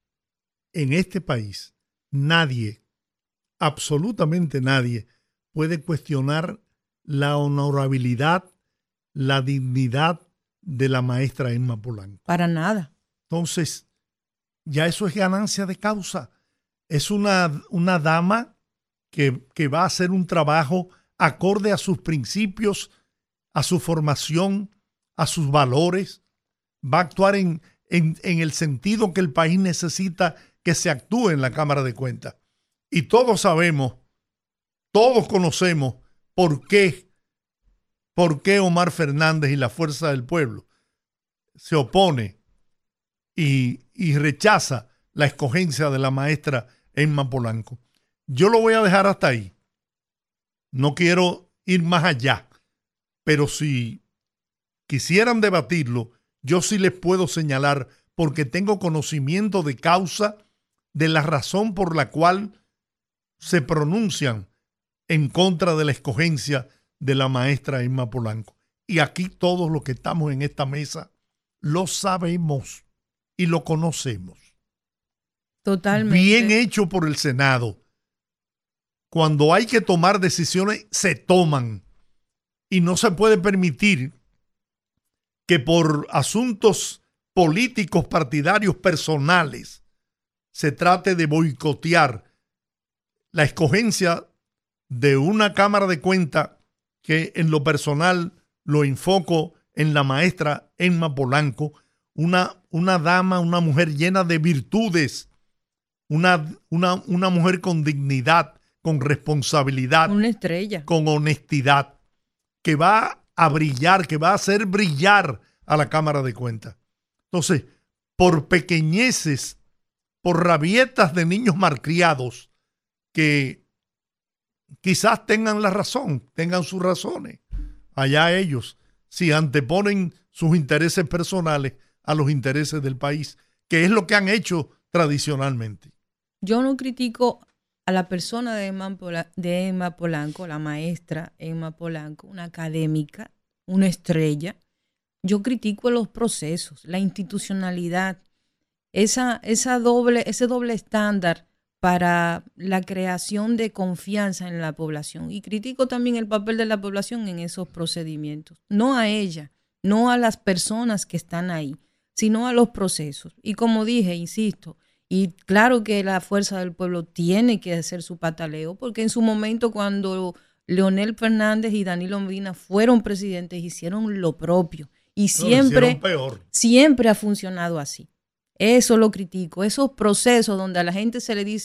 en este país nadie, absolutamente nadie, puede cuestionar la honorabilidad, la dignidad de la maestra Emma Polanco. Para nada. Entonces, ya eso es ganancia de causa. Es una, una dama que, que va a hacer un trabajo acorde a sus principios, a su formación, a sus valores. Va a actuar en, en, en el sentido que el país necesita que se actúe en la Cámara de Cuentas. Y todos sabemos, todos conocemos por qué, por qué Omar Fernández y la Fuerza del Pueblo se opone y, y rechaza la escogencia de la maestra Emma Polanco. Yo lo voy a dejar hasta ahí. No quiero ir más allá, pero si quisieran debatirlo, yo sí les puedo señalar, porque tengo conocimiento de causa de la razón por la cual se pronuncian en contra de la escogencia de la maestra Emma Polanco. Y aquí todos los que estamos en esta mesa lo sabemos y lo conocemos. Totalmente. Bien hecho por el Senado. Cuando hay que tomar decisiones, se toman. Y no se puede permitir que por asuntos políticos, partidarios, personales, se trate de boicotear la escogencia de una Cámara de Cuentas que en lo personal lo enfoco en la maestra Emma Polanco, una, una dama, una mujer llena de virtudes, una, una, una mujer con dignidad, con responsabilidad, una estrella, con honestidad, que va a brillar, que va a hacer brillar a la Cámara de Cuentas. Entonces, por pequeñeces, por rabietas de niños malcriados que quizás tengan la razón, tengan sus razones, allá ellos, si anteponen sus intereses personales a los intereses del país, que es lo que han hecho tradicionalmente. Yo no critico a la persona de Emma, Pola- de Emma Polanco, la maestra Emma Polanco, una académica, una estrella. Yo critico los procesos, la institucionalidad, esa, esa doble, ese doble estándar para la creación de confianza en la población. Y critico también el papel de la población en esos procedimientos. No a ella, no a las personas que están ahí, sino a los procesos. Y como dije, insisto, y claro que la Fuerza del Pueblo tiene que hacer su pataleo, porque en su momento cuando Leonel Fernández y Danilo Medina fueron presidentes, hicieron lo propio. Y siempre, no, peor. siempre ha funcionado así. Eso lo critico. Esos procesos donde a la gente se le dice,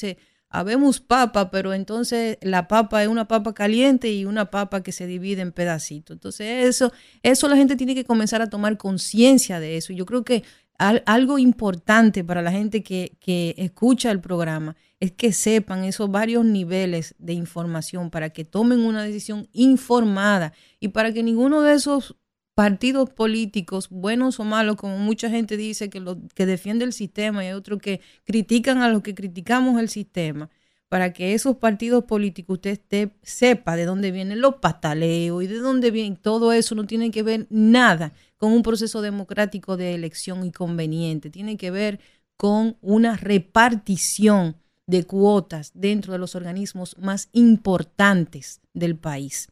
habemos papa, pero entonces la papa es una papa caliente y una papa que se divide en pedacitos. Entonces eso, eso la gente tiene que comenzar a tomar conciencia de eso. Yo creo que al, algo importante para la gente que, que escucha el programa es que sepan esos varios niveles de información para que tomen una decisión informada y para que ninguno de esos partidos políticos, buenos o malos, como mucha gente dice que, lo, que defiende el sistema y hay otros que critican a los que criticamos el sistema, para que esos partidos políticos usted esté, sepa de dónde vienen los pataleos y de dónde viene todo eso, no tiene que ver nada con un proceso democrático de elección inconveniente, tiene que ver con una repartición de cuotas dentro de los organismos más importantes del país.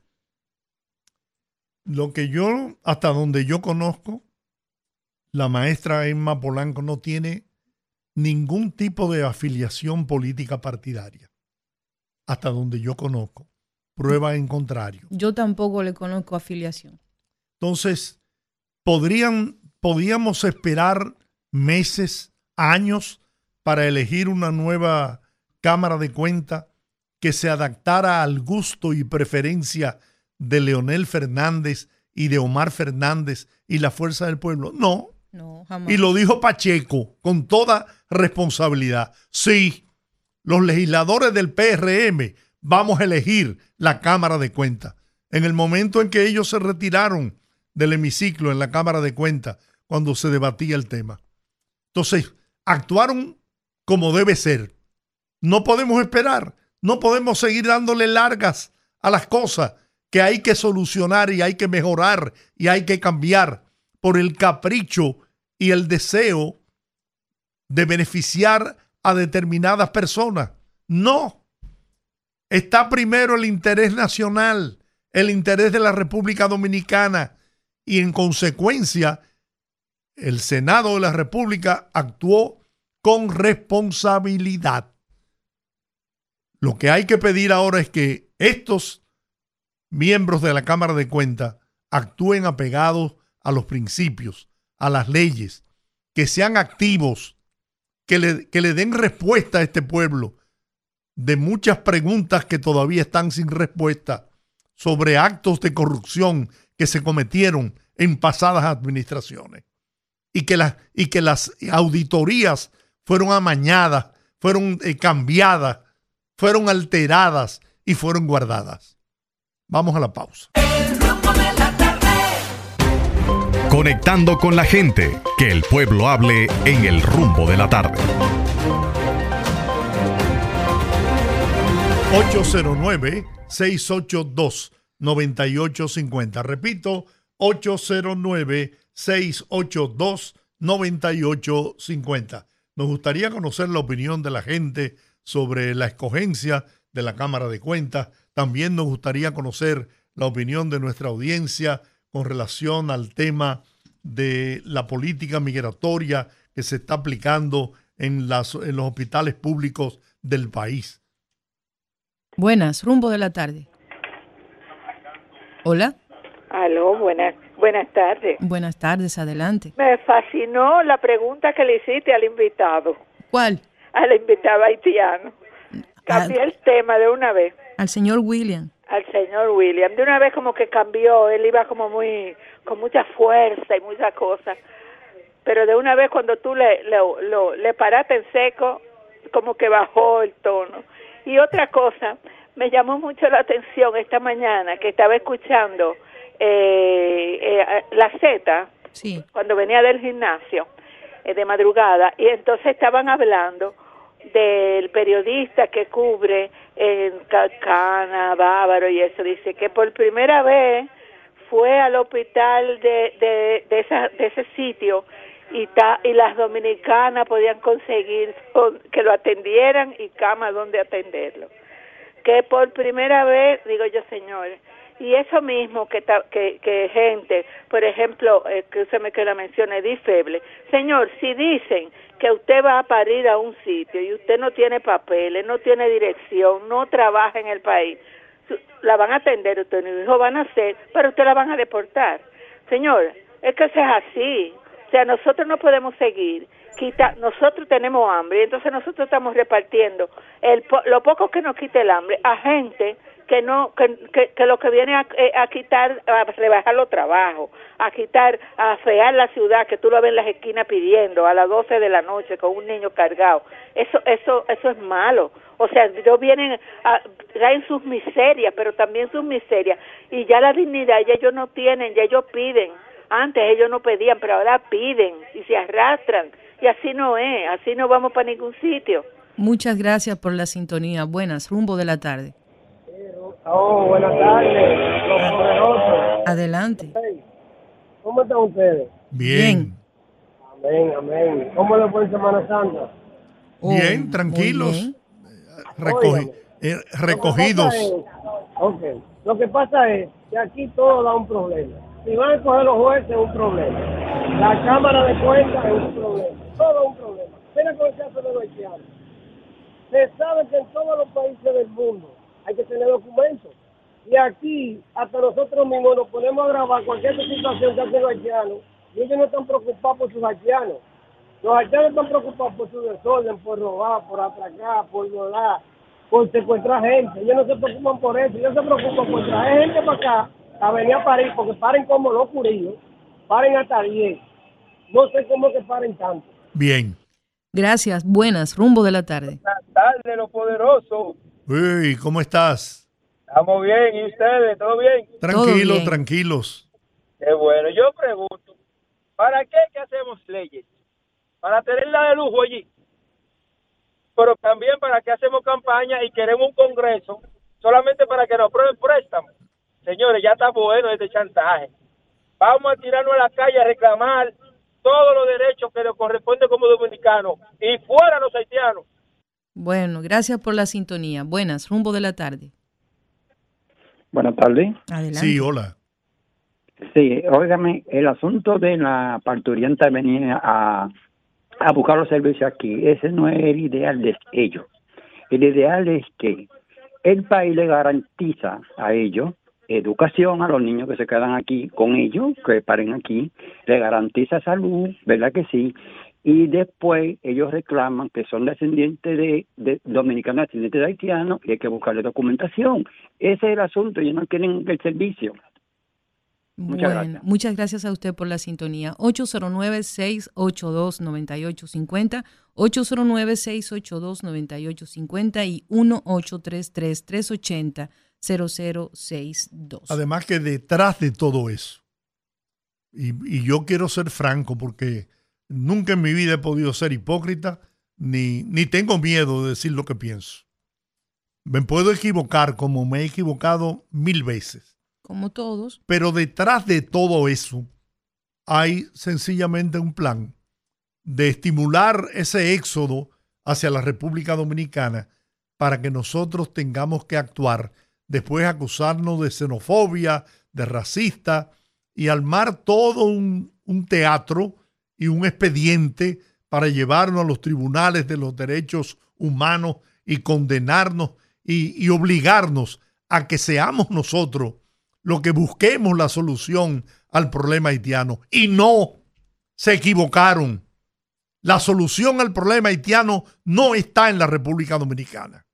Lo que yo, hasta donde yo conozco, la maestra Emma Polanco no tiene ningún tipo de afiliación política partidaria. Hasta donde yo conozco. Prueba en contrario. Yo tampoco le conozco afiliación. Entonces, podrían, podríamos esperar meses, años, para elegir una nueva Cámara de Cuentas que se adaptara al gusto y preferencia de Leonel Fernández y de Omar Fernández y la Fuerza del Pueblo. No. No, jamás. Y lo dijo Pacheco con toda responsabilidad. Sí, los legisladores del P R M vamos a elegir la Cámara de Cuentas. En el momento en que ellos se retiraron del hemiciclo en la Cámara de Cuentas, cuando se debatía el tema. Entonces, actuaron como debe ser. No podemos esperar, no podemos seguir dándole largas a las cosas que hay que solucionar y hay que mejorar y hay que cambiar por el capricho y el deseo de beneficiar a determinadas personas. No. Está primero el interés nacional, el interés de la República Dominicana y en consecuencia el Senado de la República actuó con responsabilidad. Lo que hay que pedir ahora es que estos miembros de la Cámara de Cuentas actúen apegados a los principios, a las leyes, que sean activos, que le, que le den respuesta a este pueblo de muchas preguntas que todavía están sin respuesta sobre actos de corrupción que se cometieron en pasadas administraciones y que las, y que las auditorías fueron amañadas, fueron eh, cambiadas, fueron alteradas y fueron guardadas. Vamos a la pausa. El rumbo de la tarde. Conectando con la gente, que el pueblo hable en el rumbo de la tarde. ocho cero nueve, seis ocho dos, nueve ocho cinco cero. Repito, ocho cero nueve, seis ocho dos, nueve ocho cinco cero. Nos gustaría conocer la opinión de la gente sobre la escogencia de la Cámara de Cuentas. También nos gustaría conocer la opinión de nuestra audiencia con relación al tema de la política migratoria que se está aplicando en, las, en los hospitales públicos del país. Buenas, rumbo de la tarde. Hola. Aló, buenas, buenas tardes. Buenas tardes, adelante. Me fascinó la pregunta que le hiciste al invitado. ¿Cuál? Al invitado haitiano. Cambié Al, el tema de una vez. al señor William. Al señor William. De una vez como que cambió. Él iba como muy, con mucha fuerza y muchas cosas. Pero de una vez cuando tú le, le, lo, le paraste en seco, como que bajó el tono. Y otra cosa, me llamó mucho la atención esta mañana que estaba escuchando eh, eh, la Z, sí, cuando venía del gimnasio eh, de madrugada, y entonces estaban hablando del periodista que cubre en Cana, Bávaro y eso, dice que por primera vez fue al hospital de, de, de, esa, de ese sitio y, ta, y las dominicanas podían conseguir que lo atendieran y cama donde atenderlo. Que por primera vez, digo yo, señores, y eso mismo que, ta, que, que gente, por ejemplo, eh, que usted me queda mencionar, Edith Feble, señor, si dicen que usted va a parir a un sitio y usted no tiene papeles, no tiene dirección, no trabaja en el país, la van a atender, usted ni hijo van a hacer, pero usted la van a deportar. Señor, es que eso es así. O sea, nosotros no podemos seguir quita, nosotros tenemos hambre, y entonces nosotros estamos repartiendo el po- lo poco que nos quita el hambre a gente que no que, que, que lo que viene a, a quitar, a rebajar los trabajos, a quitar, a afear la ciudad, que tú lo ves en las esquinas pidiendo a las doce de la noche con un niño cargado. Eso eso eso es malo. O sea, ellos vienen a traen sus miserias, pero también sus miserias, y ya la dignidad ya ellos no tienen, ya ellos piden. Antes ellos no pedían, pero ahora piden y se arrastran, y así no es, así no vamos para ningún sitio. Muchas gracias por la sintonía. Buenas, rumbo de la tarde. Oh, buenas tardes, los poderosos. Adelante. ¿Cómo están ustedes? Bien. Amén, amén. ¿Cómo les fue en Semana Santa? Oh, Bien, tranquilos. bien. Recogi- eh, recogidos. Lo que, es, okay. Lo que pasa es que aquí todo da un problema. Si van a coger los jueces es un problema. La Cámara de Cuentas es un problema. Todo es un problema. Mira con el caso de los haitianos. Se sabe que en todos los países del mundo hay que tener documentos. Y aquí, hasta nosotros mismos nos ponemos a grabar cualquier situación que hacen los haitianos, y ellos no están preocupados por sus haitianos. Los haitianos están preocupados por su desorden, por robar, por atracar, por violar, por secuestrar gente. Ellos no se preocupan por eso, ellos se preocupan por traer gente para acá, a venir a París, porque paren como los curillos, paren hasta diez. No sé cómo que paren tanto. Bien. Gracias. Buenas, rumbo de la tarde. Buenas tardes, los poderosos. Uy, ¿cómo estás? Estamos bien, ¿y ustedes? ¿Todo bien? Tranquilos, bien. tranquilos. Qué bueno. Yo pregunto, ¿para qué que hacemos leyes? ¿Para tenerla de lujo allí? Pero también para qué hacemos campaña y queremos un congreso solamente para que nos aprueben préstamos. Señores, ya está bueno este chantaje. Vamos a tirarnos a la calle a reclamar todos los derechos que nos corresponden como dominicanos y fuera los haitianos. Bueno, gracias por la sintonía. Buenas, rumbo de la tarde. Buenas tardes. Adelante. Sí, hola. Sí, óigame, el asunto de la parturienta venir a, a buscar los servicios aquí, ese no es el ideal de ellos. El ideal es que el país le garantiza a ellos educación a los niños que se quedan aquí con ellos, que paren aquí, le garantiza salud, ¿verdad que sí? Y después ellos reclaman que son descendientes de, de dominicanos, descendientes de haitianos, y hay que buscarle documentación. Ese es el asunto, ellos no quieren el servicio. Muchas bueno, gracias. muchas gracias a usted por la sintonía. ocho cero nueve, seis ocho dos, nueve ocho cinco cero, ocho cero nueve, seis ocho dos, nueve ocho cinco cero y uno ocho tres tres, tres ocho cero, cero cero seis dos. Además que detrás de todo eso, y, y yo quiero ser franco porque nunca en mi vida he podido ser hipócrita, ni, ni tengo miedo de decir lo que pienso. Me puedo equivocar como me he equivocado mil veces. Como todos. Pero detrás de todo eso hay sencillamente un plan de estimular ese éxodo hacia la República Dominicana para que nosotros tengamos que actuar, después acusarnos de xenofobia, de racista y armar todo un, un teatro y un expediente para llevarnos a los tribunales de los derechos humanos y condenarnos y, y obligarnos a que seamos nosotros lo que busquemos la solución al problema haitiano. Y no, se equivocaron. La solución al problema haitiano no está en la República Dominicana.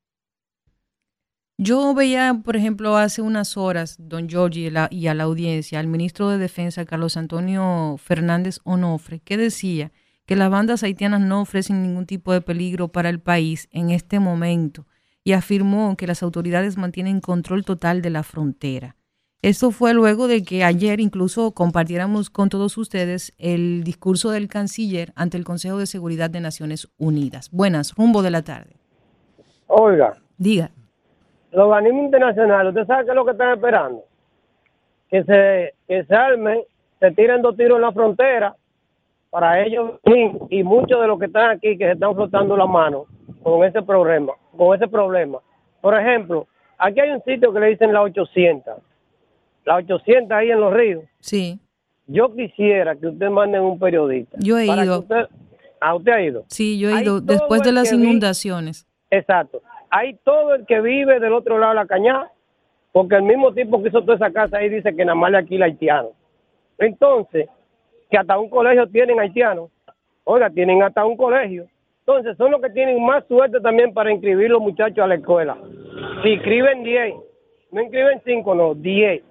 Yo veía, por ejemplo, hace unas horas, don Giorgi, y, la, y a la audiencia, al ministro de Defensa, Carlos Antonio Fernández Onofre, que decía que las bandas haitianas no ofrecen ningún tipo de peligro para el país en este momento, y afirmó que las autoridades mantienen control total de la frontera. Esto fue luego de que ayer incluso compartiéramos con todos ustedes el discurso del canciller ante el Consejo de Seguridad de Naciones Unidas. Buenas, rumbo de la tarde. Oiga. Diga. Los organismos internacionales, ¿usted sabe qué es lo que están esperando? Que se, que se armen, se tiren dos tiros en la frontera para ellos y muchos de los que están aquí que se están frotando la mano con ese problema, con ese problema. Por ejemplo, aquí hay un sitio que le dicen la ochocientos. La ochocientos ahí en los ríos. Sí. Yo quisiera que usted mande un periodista. Yo he ido. Usted, ¿Ah, usted ha ido? Sí, yo he ido después de las inundaciones. Vi, exacto. Hay todo el que vive del otro lado de la cañada, porque el mismo tipo que hizo toda esa casa ahí dice que nada más le alquila haitiano. Entonces, que hasta un colegio tienen haitianos. Oiga, tienen hasta un colegio. Entonces son los que tienen más suerte también para inscribir los muchachos a la escuela. Si inscriben diez, no inscriben cinco, no, diez.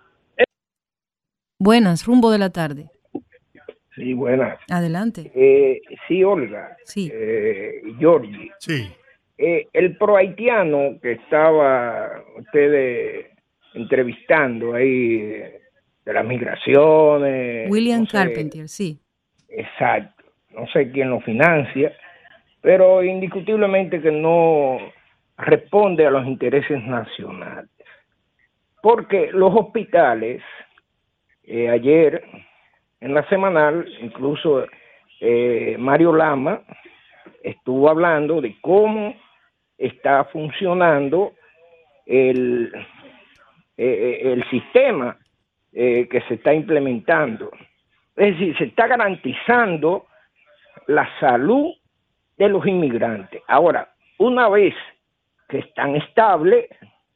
Buenas, rumbo de la tarde. Sí, buenas. Adelante. Eh, sí, Olga. Sí. Eh, Georgie. Sí. Eh, el pro-haitiano que estaba ustedes entrevistando ahí de las migraciones. William no sé, Carpentier, sí. Exacto. No sé quién lo financia, pero indiscutiblemente que no responde a los intereses nacionales. Porque los hospitales, eh, ayer en la semanal, incluso eh, Mario Lama estuvo hablando de cómo está funcionando el, eh, el sistema eh, que se está implementando. Es decir, se está garantizando la salud de los inmigrantes. Ahora, una vez que están estables,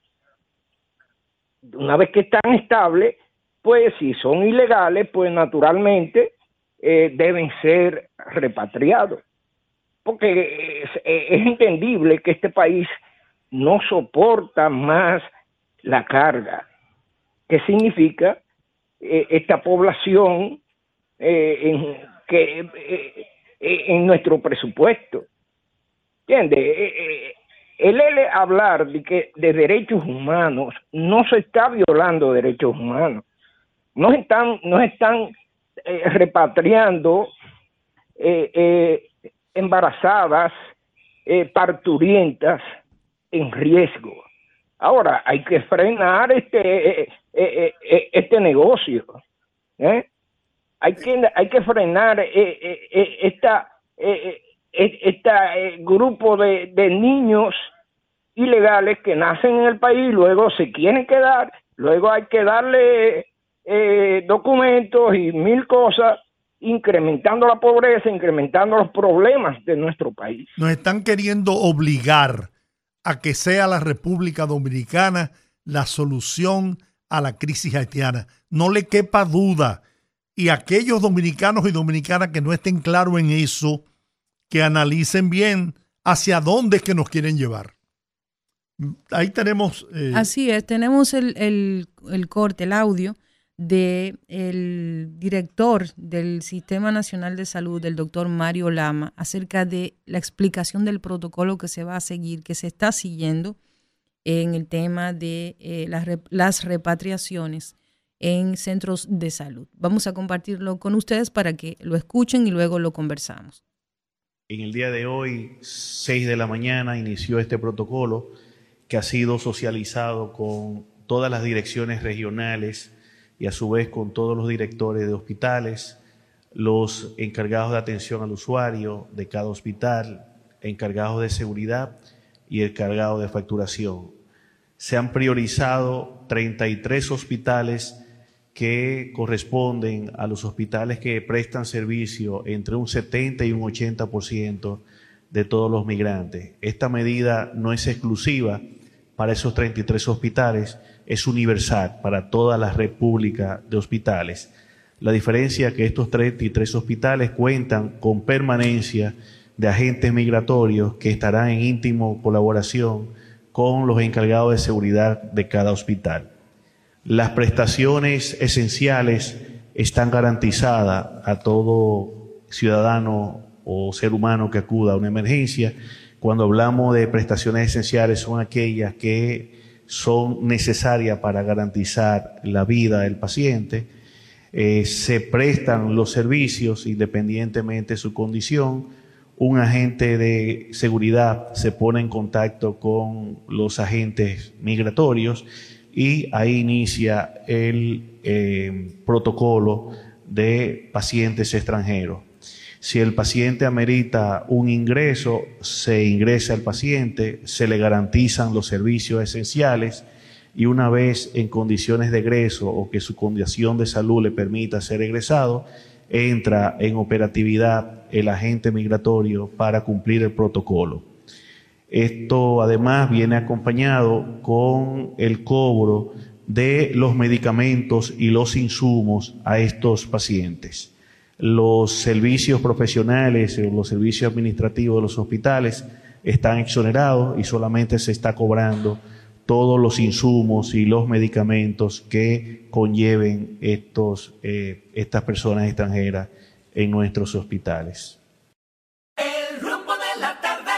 una vez que están estables, pues si son ilegales, pues naturalmente eh, deben ser repatriados. Porque es, es entendible que este país no soporta más la carga. ¿Qué significa eh, esta población eh, en, que, eh, en nuestro presupuesto? ¿Entiendes? Eh, eh, el L hablar de que de derechos humanos, no se está violando derechos humanos. No están, no están eh, repatriando eh, eh, embarazadas, eh, parturientas en riesgo. Ahora hay que frenar este eh, eh, eh, este negocio. ¿eh? Hay que hay que frenar eh, eh, esta eh, eh, este eh, grupo de, de niños ilegales que nacen en el país, luego se quieren quedar, luego hay que darle eh, documentos y mil cosas, incrementando la pobreza, incrementando los problemas de nuestro país. Nos están queriendo obligar a que sea la República Dominicana la solución a la crisis haitiana. No le quepa duda. Y aquellos dominicanos y dominicanas que no estén claros en eso, que analicen bien hacia dónde es que nos quieren llevar. Ahí tenemos... Eh... Así es, tenemos el, el, el corte, el audio del director del Sistema Nacional de Salud, del doctor Mario Lama, acerca de la explicación del protocolo que se va a seguir, que se está siguiendo en el tema de eh, las, las repatriaciones en centros de salud. Vamos a compartirlo con ustedes para que lo escuchen y luego lo conversamos. En el día de hoy, seis de la mañana, inició este protocolo que ha sido socializado con todas las direcciones regionales y a su vez con todos los directores de hospitales, los encargados de atención al usuario de cada hospital, encargados de seguridad y encargados de facturación. Se han priorizado treinta y tres hospitales que corresponden a los hospitales que prestan servicio entre un setenta y un ochenta por ciento de todos los migrantes. Esta medida no es exclusiva para esos treinta y tres hospitales, es universal para toda la república de hospitales. La diferencia es que estos treinta y tres hospitales cuentan con permanencia de agentes migratorios que estarán en íntima colaboración con los encargados de seguridad de cada hospital. Las prestaciones esenciales están garantizadas a todo ciudadano o ser humano que acuda a una emergencia. Cuando hablamos de prestaciones esenciales, son aquellas que son necesarias para garantizar la vida del paciente. Eh, se prestan los servicios independientemente de su condición. Un agente de seguridad se pone en contacto con los agentes migratorios y ahí inicia el eh, protocolo de pacientes extranjeros. Si el paciente amerita un ingreso, se ingresa al paciente, se le garantizan los servicios esenciales y una vez en condiciones de egreso o que su condición de salud le permita ser egresado, entra en operatividad el agente migratorio para cumplir el protocolo. Esto además viene acompañado con el cobro de los medicamentos y los insumos a estos pacientes. Los servicios profesionales, los servicios administrativos de los hospitales están exonerados y solamente se está cobrando todos los insumos y los medicamentos que conlleven estos, eh, estas personas extranjeras en nuestros hospitales. El rumbo de la tarde.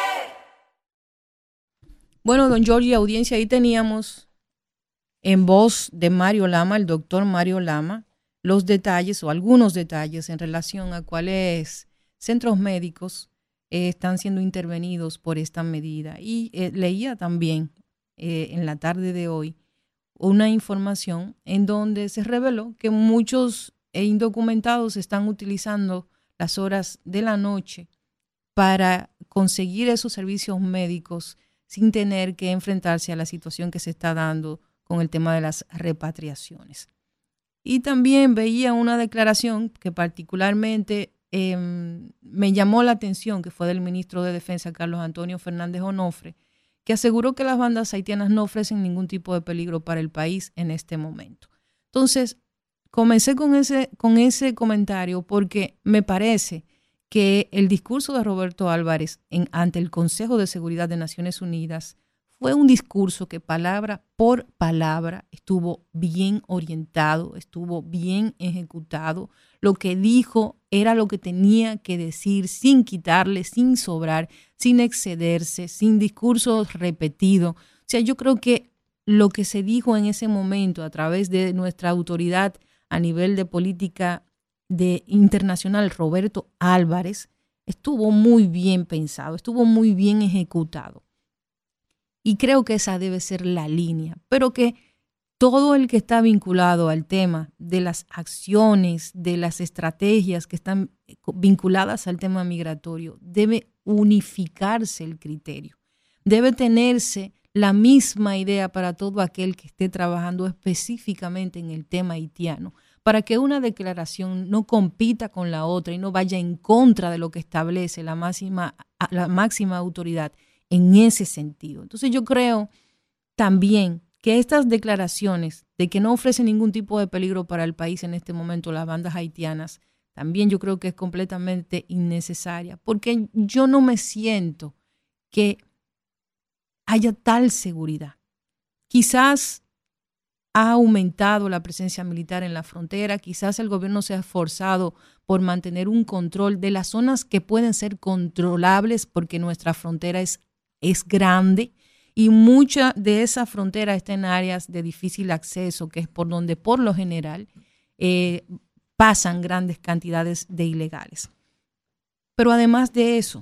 Bueno, don Giorgi, audiencia, ahí teníamos en voz de Mario Lama, el doctor Mario Lama, los detalles o algunos detalles en relación a cuáles centros médicos eh, están siendo intervenidos por esta medida. Y eh, leía también eh, en la tarde de hoy una información en donde se reveló que muchos indocumentados están utilizando las horas de la noche para conseguir esos servicios médicos sin tener que enfrentarse a la situación que se está dando con el tema de las repatriaciones. Y también veía una declaración que particularmente eh, me llamó la atención, que fue del ministro de Defensa, Carlos Antonio Fernández Onofre, que aseguró que las bandas haitianas no ofrecen ningún tipo de peligro para el país en este momento. Entonces, comencé con ese, con ese comentario porque me parece que el discurso de Roberto Álvarez en, ante el Consejo de Seguridad de Naciones Unidas fue un discurso que palabra por palabra estuvo bien orientado, estuvo bien ejecutado. Lo que dijo era lo que tenía que decir sin quitarle, sin sobrar, sin excederse, sin discursos repetidos. O sea, yo creo que lo que se dijo en ese momento a través de nuestra autoridad a nivel de política de internacional, Roberto Álvarez, estuvo muy bien pensado, estuvo muy bien ejecutado. Y creo que esa debe ser la línea, pero que todo el que está vinculado al tema de las acciones, de las estrategias que están vinculadas al tema migratorio, debe unificarse el criterio. Debe tenerse la misma idea para todo aquel que esté trabajando específicamente en el tema haitiano, para que una declaración no compita con la otra y no vaya en contra de lo que establece la máxima, la máxima autoridad en ese sentido. Entonces yo creo también que estas declaraciones de que no ofrecen ningún tipo de peligro para el país en este momento las bandas haitianas, también yo creo que es completamente innecesaria, porque yo no me siento que haya tal seguridad. Quizás ha aumentado la presencia militar en la frontera, quizás el gobierno se ha esforzado por mantener un control de las zonas que pueden ser controlables porque nuestra frontera es es grande y mucha de esa frontera está en áreas de difícil acceso, que es por donde por lo general eh, pasan grandes cantidades de ilegales. Pero además de eso,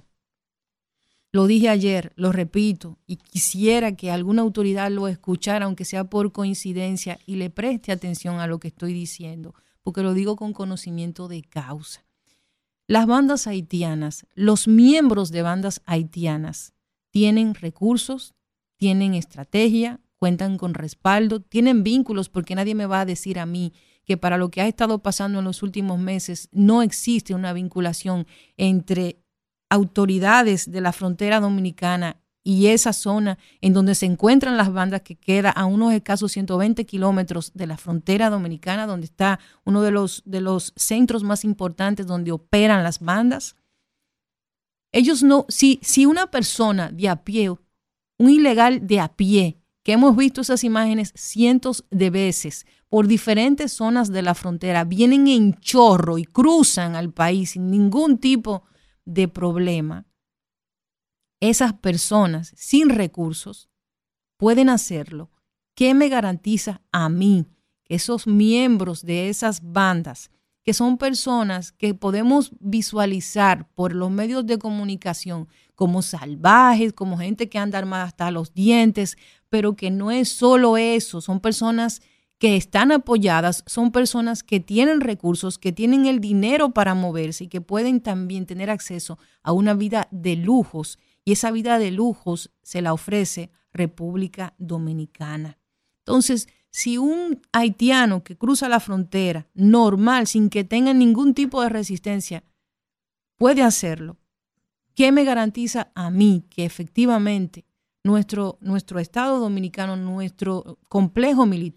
lo dije ayer, lo repito, y quisiera que alguna autoridad lo escuchara, aunque sea por coincidencia, y le preste atención a lo que estoy diciendo, porque lo digo con conocimiento de causa. Las bandas haitianas, los miembros de bandas haitianas, tienen recursos, tienen estrategia, cuentan con respaldo, tienen vínculos, porque nadie me va a decir a mí que para lo que ha estado pasando en los últimos meses no existe una vinculación entre autoridades de la frontera dominicana y esa zona en donde se encuentran las bandas, que queda a unos escasos ciento veinte kilómetros de la frontera dominicana, donde está uno de los, de los centros más importantes donde operan las bandas. Ellos no, si, si una persona de a pie, un ilegal de a pie, que hemos visto esas imágenes cientos de veces por diferentes zonas de la frontera, vienen en chorro y cruzan al país sin ningún tipo de problema, esas personas sin recursos pueden hacerlo. ¿Qué me garantiza a mí que esos miembros de esas bandas, que son personas que podemos visualizar por los medios de comunicación como salvajes, como gente que anda armada hasta los dientes, pero que no es solo eso, son personas que están apoyadas, son personas que tienen recursos, que tienen el dinero para moverse y que pueden también tener acceso a una vida de lujos, y esa vida de lujos se la ofrece República Dominicana. Entonces, si un haitiano que cruza la frontera normal, sin que tenga ningún tipo de resistencia, puede hacerlo, ¿qué me garantiza a mí que efectivamente nuestro, nuestro Estado dominicano, nuestro complejo militar,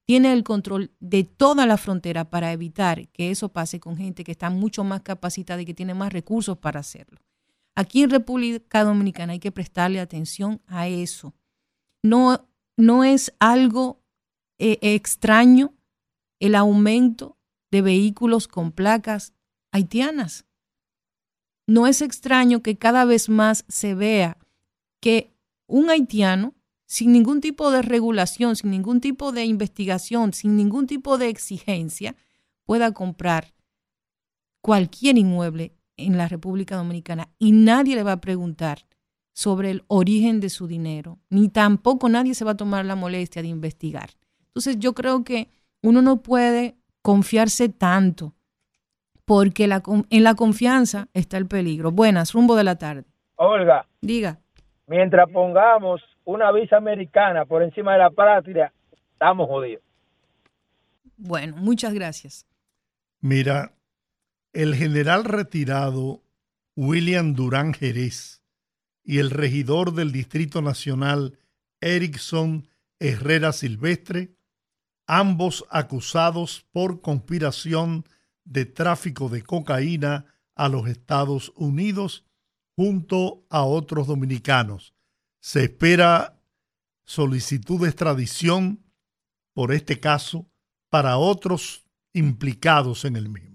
tiene el control de toda la frontera para evitar que eso pase con gente que está mucho más capacitada y que tiene más recursos para hacerlo. Aquí en República Dominicana hay que prestarle atención a eso. No, no es algo eh, extraño el aumento de vehículos con placas haitianas. No es extraño que cada vez más se vea que un haitiano, sin ningún tipo de regulación, sin ningún tipo de investigación, sin ningún tipo de exigencia, pueda comprar cualquier inmueble en la República Dominicana y nadie le va a preguntar sobre el origen de su dinero, ni tampoco nadie se va a tomar la molestia de investigar. Entonces yo creo que uno no puede confiarse tanto, porque la, en la confianza está el peligro. Buenas, rumbo de la tarde. Olga. Diga. Mientras pongamos una visa americana por encima de la patria, estamos jodidos. Bueno, muchas gracias. Mira, el general retirado William Durán Jerez y el regidor del Distrito Nacional Erickson Herrera Silvestre, ambos acusados por conspiración de tráfico de cocaína a los Estados Unidos junto a otros dominicanos. Se espera solicitud de extradición por este caso para otros implicados en el mismo.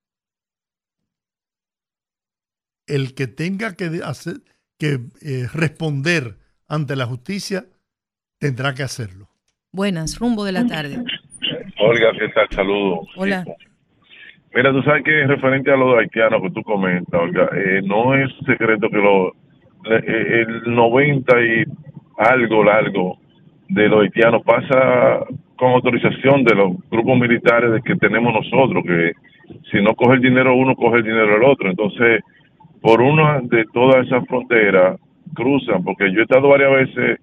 El que tenga que, hacer, que eh, responder ante la justicia tendrá que hacerlo. Buenas, rumbo de la tarde. Olga, ¿qué tal? Saludos. Hola. Mira, tú sabes que referente a los haitianos que tú comentas, Olga, eh, no es secreto que lo, eh, el noventa y algo largo de los haitianos pasa con autorización de los grupos militares de que tenemos nosotros, que si no coge el dinero uno, coge el dinero el otro. Entonces, por una de todas esas fronteras cruzan, porque yo he estado varias veces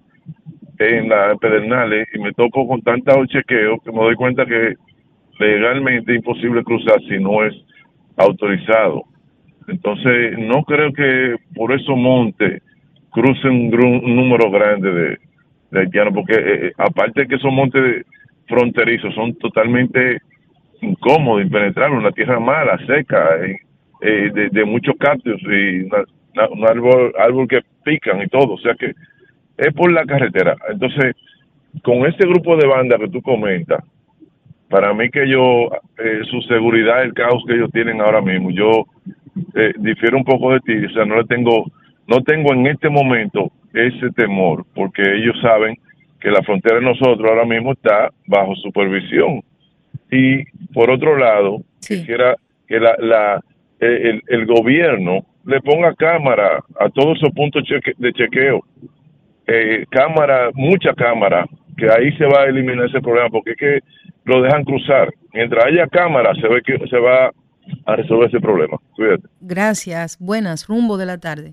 en las Pedernales y me toco con tantos chequeos que me doy cuenta que legalmente es imposible cruzar si no es autorizado. Entonces, no creo que por esos montes crucen un, gru- un número grande de, de haitianos, porque eh, aparte de que esos montes fronterizos son totalmente incómodos, impenetrables, una tierra mala, seca, eh, eh, de, de muchos cactus y una, una, un árbol, árbol que pican y todo, o sea que es por la carretera. Entonces, con este grupo de banda que tú comentas, para mí que yo, eh, su seguridad, el caos que ellos tienen ahora mismo, yo eh, difiero un poco de ti, o sea, no le tengo, no tengo en este momento ese temor, porque ellos saben que la frontera de nosotros ahora mismo está bajo supervisión. Y por otro lado, sí. quisiera que la, la eh, el, el gobierno le ponga cámara a todos esos puntos cheque, de chequeo, eh, cámara, mucha cámara, que ahí se va a eliminar ese problema, porque es que lo dejan cruzar. Mientras haya cámara, se ve que se va a resolver ese problema. Cuídate. Gracias. Buenas, rumbo de la tarde.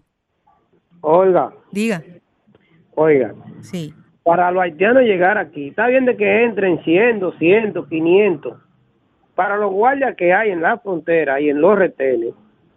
Olga. Diga. Oiga. Sí. Para los haitianos llegar aquí, está bien de que entren cien, doscientos, quinientos. Para los guardias que hay en la frontera y en los retenes,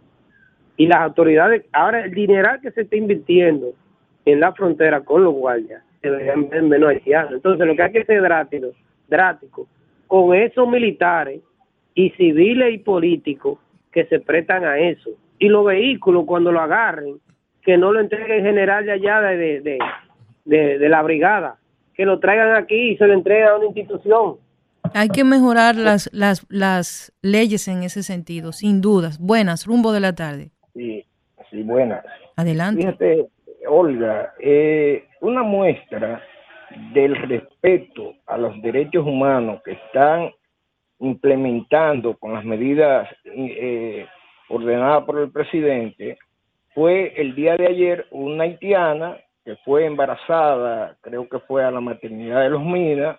y las autoridades, ahora el dineral que se está invirtiendo en la frontera con los guardias, deberían ver menos haitianos. Entonces lo que hay que ser drástico, drástico con esos militares y civiles y políticos que se prestan a eso. Y los vehículos, cuando lo agarren, que no lo entreguen general de allá de, de, de, de, de la brigada, que lo traigan aquí y se lo entreguen a una institución. Hay que mejorar las, las, las leyes en ese sentido, sin dudas. Buenas, rumbo de la tarde. Sí, sí, buenas. Adelante. Fíjate, Olga, eh, una muestra del respeto a los derechos humanos que están implementando con las medidas eh, ordenadas por el presidente fue el día de ayer una haitiana que fue embarazada, creo que fue a la maternidad de Los Minas,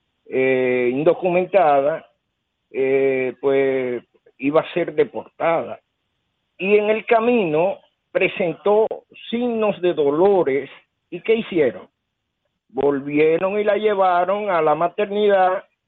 eh, indocumentada, eh, pues iba a ser deportada. Y en el camino presentó signos de dolores. ¿Y qué hicieron? Volvieron y la llevaron a la maternidad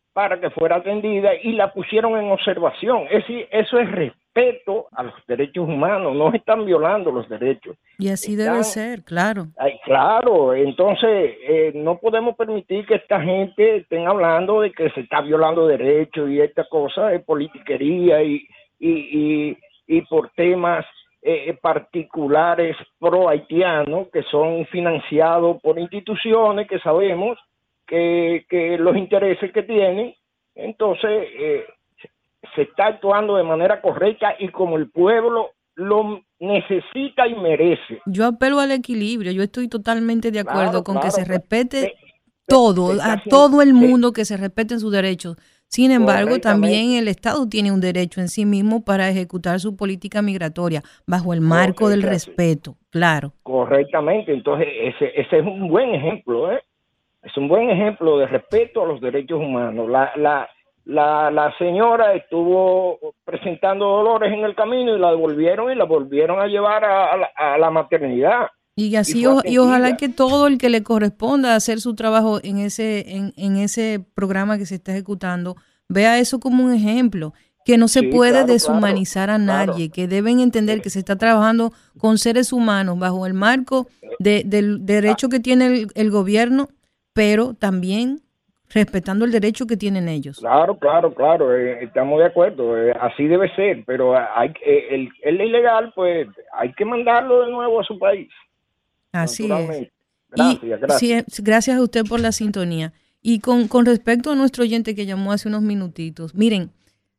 para que fuera atendida y la pusieron en observación. Es decir, eso es respeto a los derechos humanos, no están violando los derechos. Y así Están- debe ser, claro. Ay, claro, entonces eh, no podemos permitir que esta gente estén hablando de que se está violando derechos y esta cosa de politiquería y, y, y, y por temas eh, particulares pro haitianos que son financiados por instituciones que sabemos que, que los intereses que tienen, entonces eh, se está actuando de manera correcta y como el pueblo lo necesita y merece. Yo apelo al equilibrio, yo estoy totalmente de acuerdo Claro, con claro, que se pues, respete todo, se está a haciendo- todo el sí. mundo que se respeten sus derechos. Sin embargo, Correctamente. también el Estado tiene un derecho en sí mismo para ejecutar su política migratoria bajo el marco del es así. respeto, claro. Correctamente, entonces ese, ese es un buen ejemplo, ¿eh? Es un buen ejemplo de respeto a los derechos humanos. La, la, la, la señora estuvo presentando dolores en el camino y la devolvieron y la volvieron a llevar a, a la, a la maternidad. Y así, Y fue o- y ojalá atendida. que todo el que le corresponda hacer su trabajo en ese, en, en ese programa que se está ejecutando, vea eso como un ejemplo, que no se Sí, puede claro, deshumanizar a nadie, que deben entender que se está trabajando con seres humanos bajo el marco de- del derecho que tiene el, el gobierno, pero también respetando el derecho que tienen ellos. Claro, claro, claro, eh, estamos de acuerdo, eh, así debe ser, pero hay eh, el, el ilegal, pues hay que mandarlo de nuevo a su país. Así es. Naturalmente. Y Gracias, gracias. sí, es- gracias a usted por la sintonía. Y con, con respecto a nuestro oyente que llamó hace unos minutitos, miren,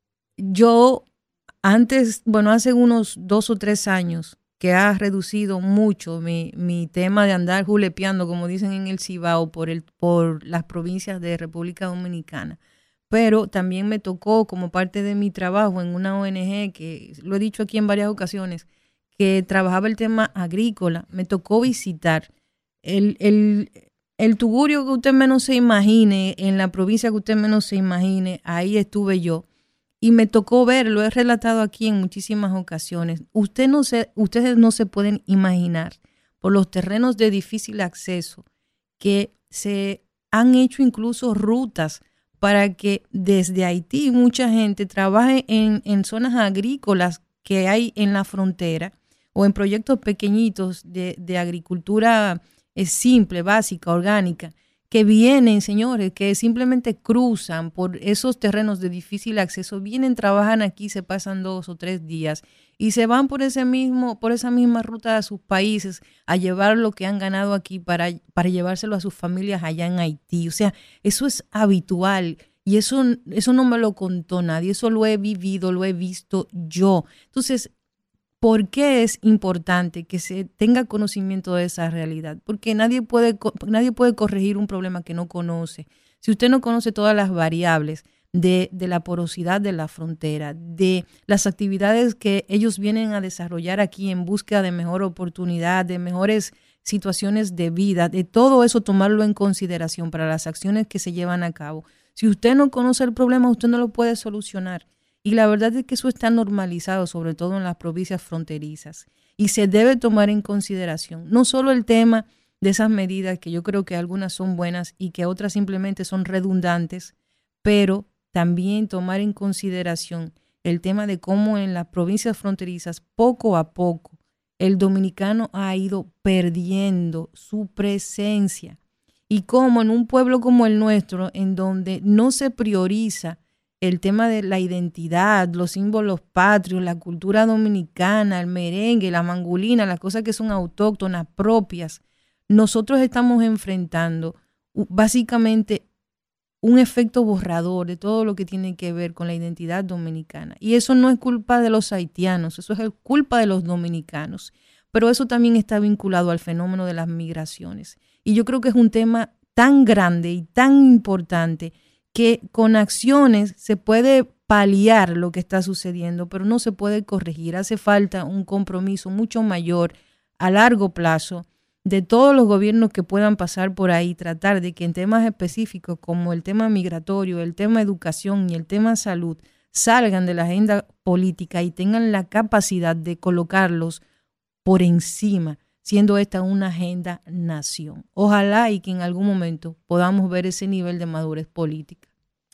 yo antes, bueno, hace unos dos o tres años que ha reducido mucho mi, mi tema de andar julepeando, como dicen en el Cibao, por, el, por las provincias de República Dominicana. Pero también me tocó como parte de mi trabajo en una O N G, que lo he dicho aquí en varias ocasiones, que trabajaba el tema agrícola, me tocó visitar el, el, el tugurio que usted menos se imagine, en la provincia que usted menos se imagine, ahí estuve yo. Y me tocó ver, lo he relatado aquí en muchísimas ocasiones. Usted no se, ustedes no se pueden imaginar por los terrenos de difícil acceso que se han hecho incluso rutas para que desde Haití mucha gente trabaje en, en zonas agrícolas que hay en la frontera o en proyectos pequeñitos de, de agricultura eh, simple, básica, orgánica, que vienen, señores, que simplemente cruzan por esos terrenos de difícil acceso, vienen, trabajan aquí, se pasan dos o tres días y se van por ese mismo, por esa misma ruta a sus países a llevar lo que han ganado aquí para, para llevárselo a sus familias allá en Haití. O sea, eso es habitual y eso, eso no me lo contó nadie, eso lo he vivido, lo he visto yo. Entonces, ¿por qué es importante que se tenga conocimiento de esa realidad? Porque nadie puede, nadie puede corregir un problema que no conoce. Si usted no conoce todas las variables de, de la porosidad de la frontera, de las actividades que ellos vienen a desarrollar aquí en búsqueda de mejor oportunidad, de mejores situaciones de vida, de todo eso tomarlo en consideración para las acciones que se llevan a cabo. Si usted no conoce el problema, usted no lo puede solucionar. Y la verdad es que eso está normalizado, sobre todo en las provincias fronterizas. Y se debe tomar en consideración no solo el tema de esas medidas, que yo creo que algunas son buenas y que otras simplemente son redundantes, pero también tomar en consideración el tema de cómo en las provincias fronterizas, poco a poco, el dominicano ha ido perdiendo su presencia. Y cómo en un pueblo como el nuestro, en donde no se prioriza el tema de la identidad, los símbolos patrios, la cultura dominicana, el merengue, la mangulina, las cosas que son autóctonas, propias, nosotros estamos enfrentando básicamente un efecto borrador de todo lo que tiene que ver con la identidad dominicana. Y eso no es culpa de los haitianos, eso es culpa de los dominicanos. Pero eso también está vinculado al fenómeno de las migraciones. Y yo creo que es un tema tan grande y tan importante que con acciones se puede paliar lo que está sucediendo, pero no se puede corregir. Hace falta un compromiso mucho mayor a largo plazo de todos los gobiernos que puedan pasar por ahí, tratar de que en temas específicos como el tema migratorio, el tema educación y el tema salud salgan de la agenda política y tengan la capacidad de colocarlos por encima, siendo esta una agenda nación. Ojalá y que en algún momento podamos ver ese nivel de madurez política.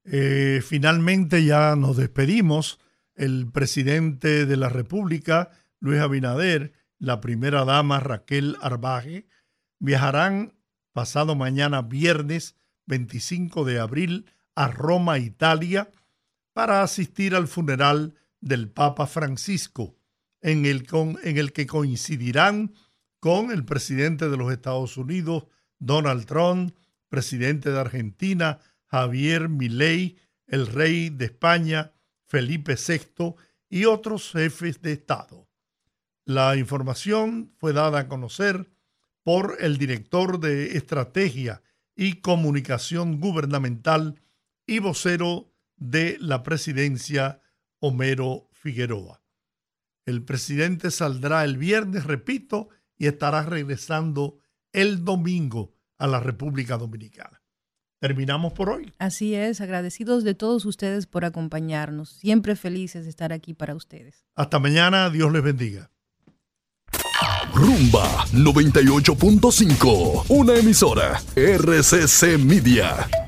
Eh, finalmente ya nos despedimos. El presidente de la República, Luis Abinader, la primera dama, Raquel Arbaje, viajarán pasado mañana viernes veinticinco de abril a Roma, Italia, para asistir al funeral del Papa Francisco, en el, con, en el que coincidirán con el presidente de los Estados Unidos, Donald Trump, presidente de Argentina, Javier Milei, el rey de España, Felipe sexto, y otros jefes de Estado. La información fue dada a conocer por el director de Estrategia y Comunicación Gubernamental y vocero de la presidencia, Homero Figueroa. El presidente saldrá el viernes, repito, y estará regresando el domingo a la República Dominicana. Terminamos por hoy. Así es, agradecidos de todos ustedes por acompañarnos. Siempre felices de estar aquí para ustedes. Hasta mañana, Dios les bendiga. Rumba noventa y ocho punto cinco, una emisora R C C Media.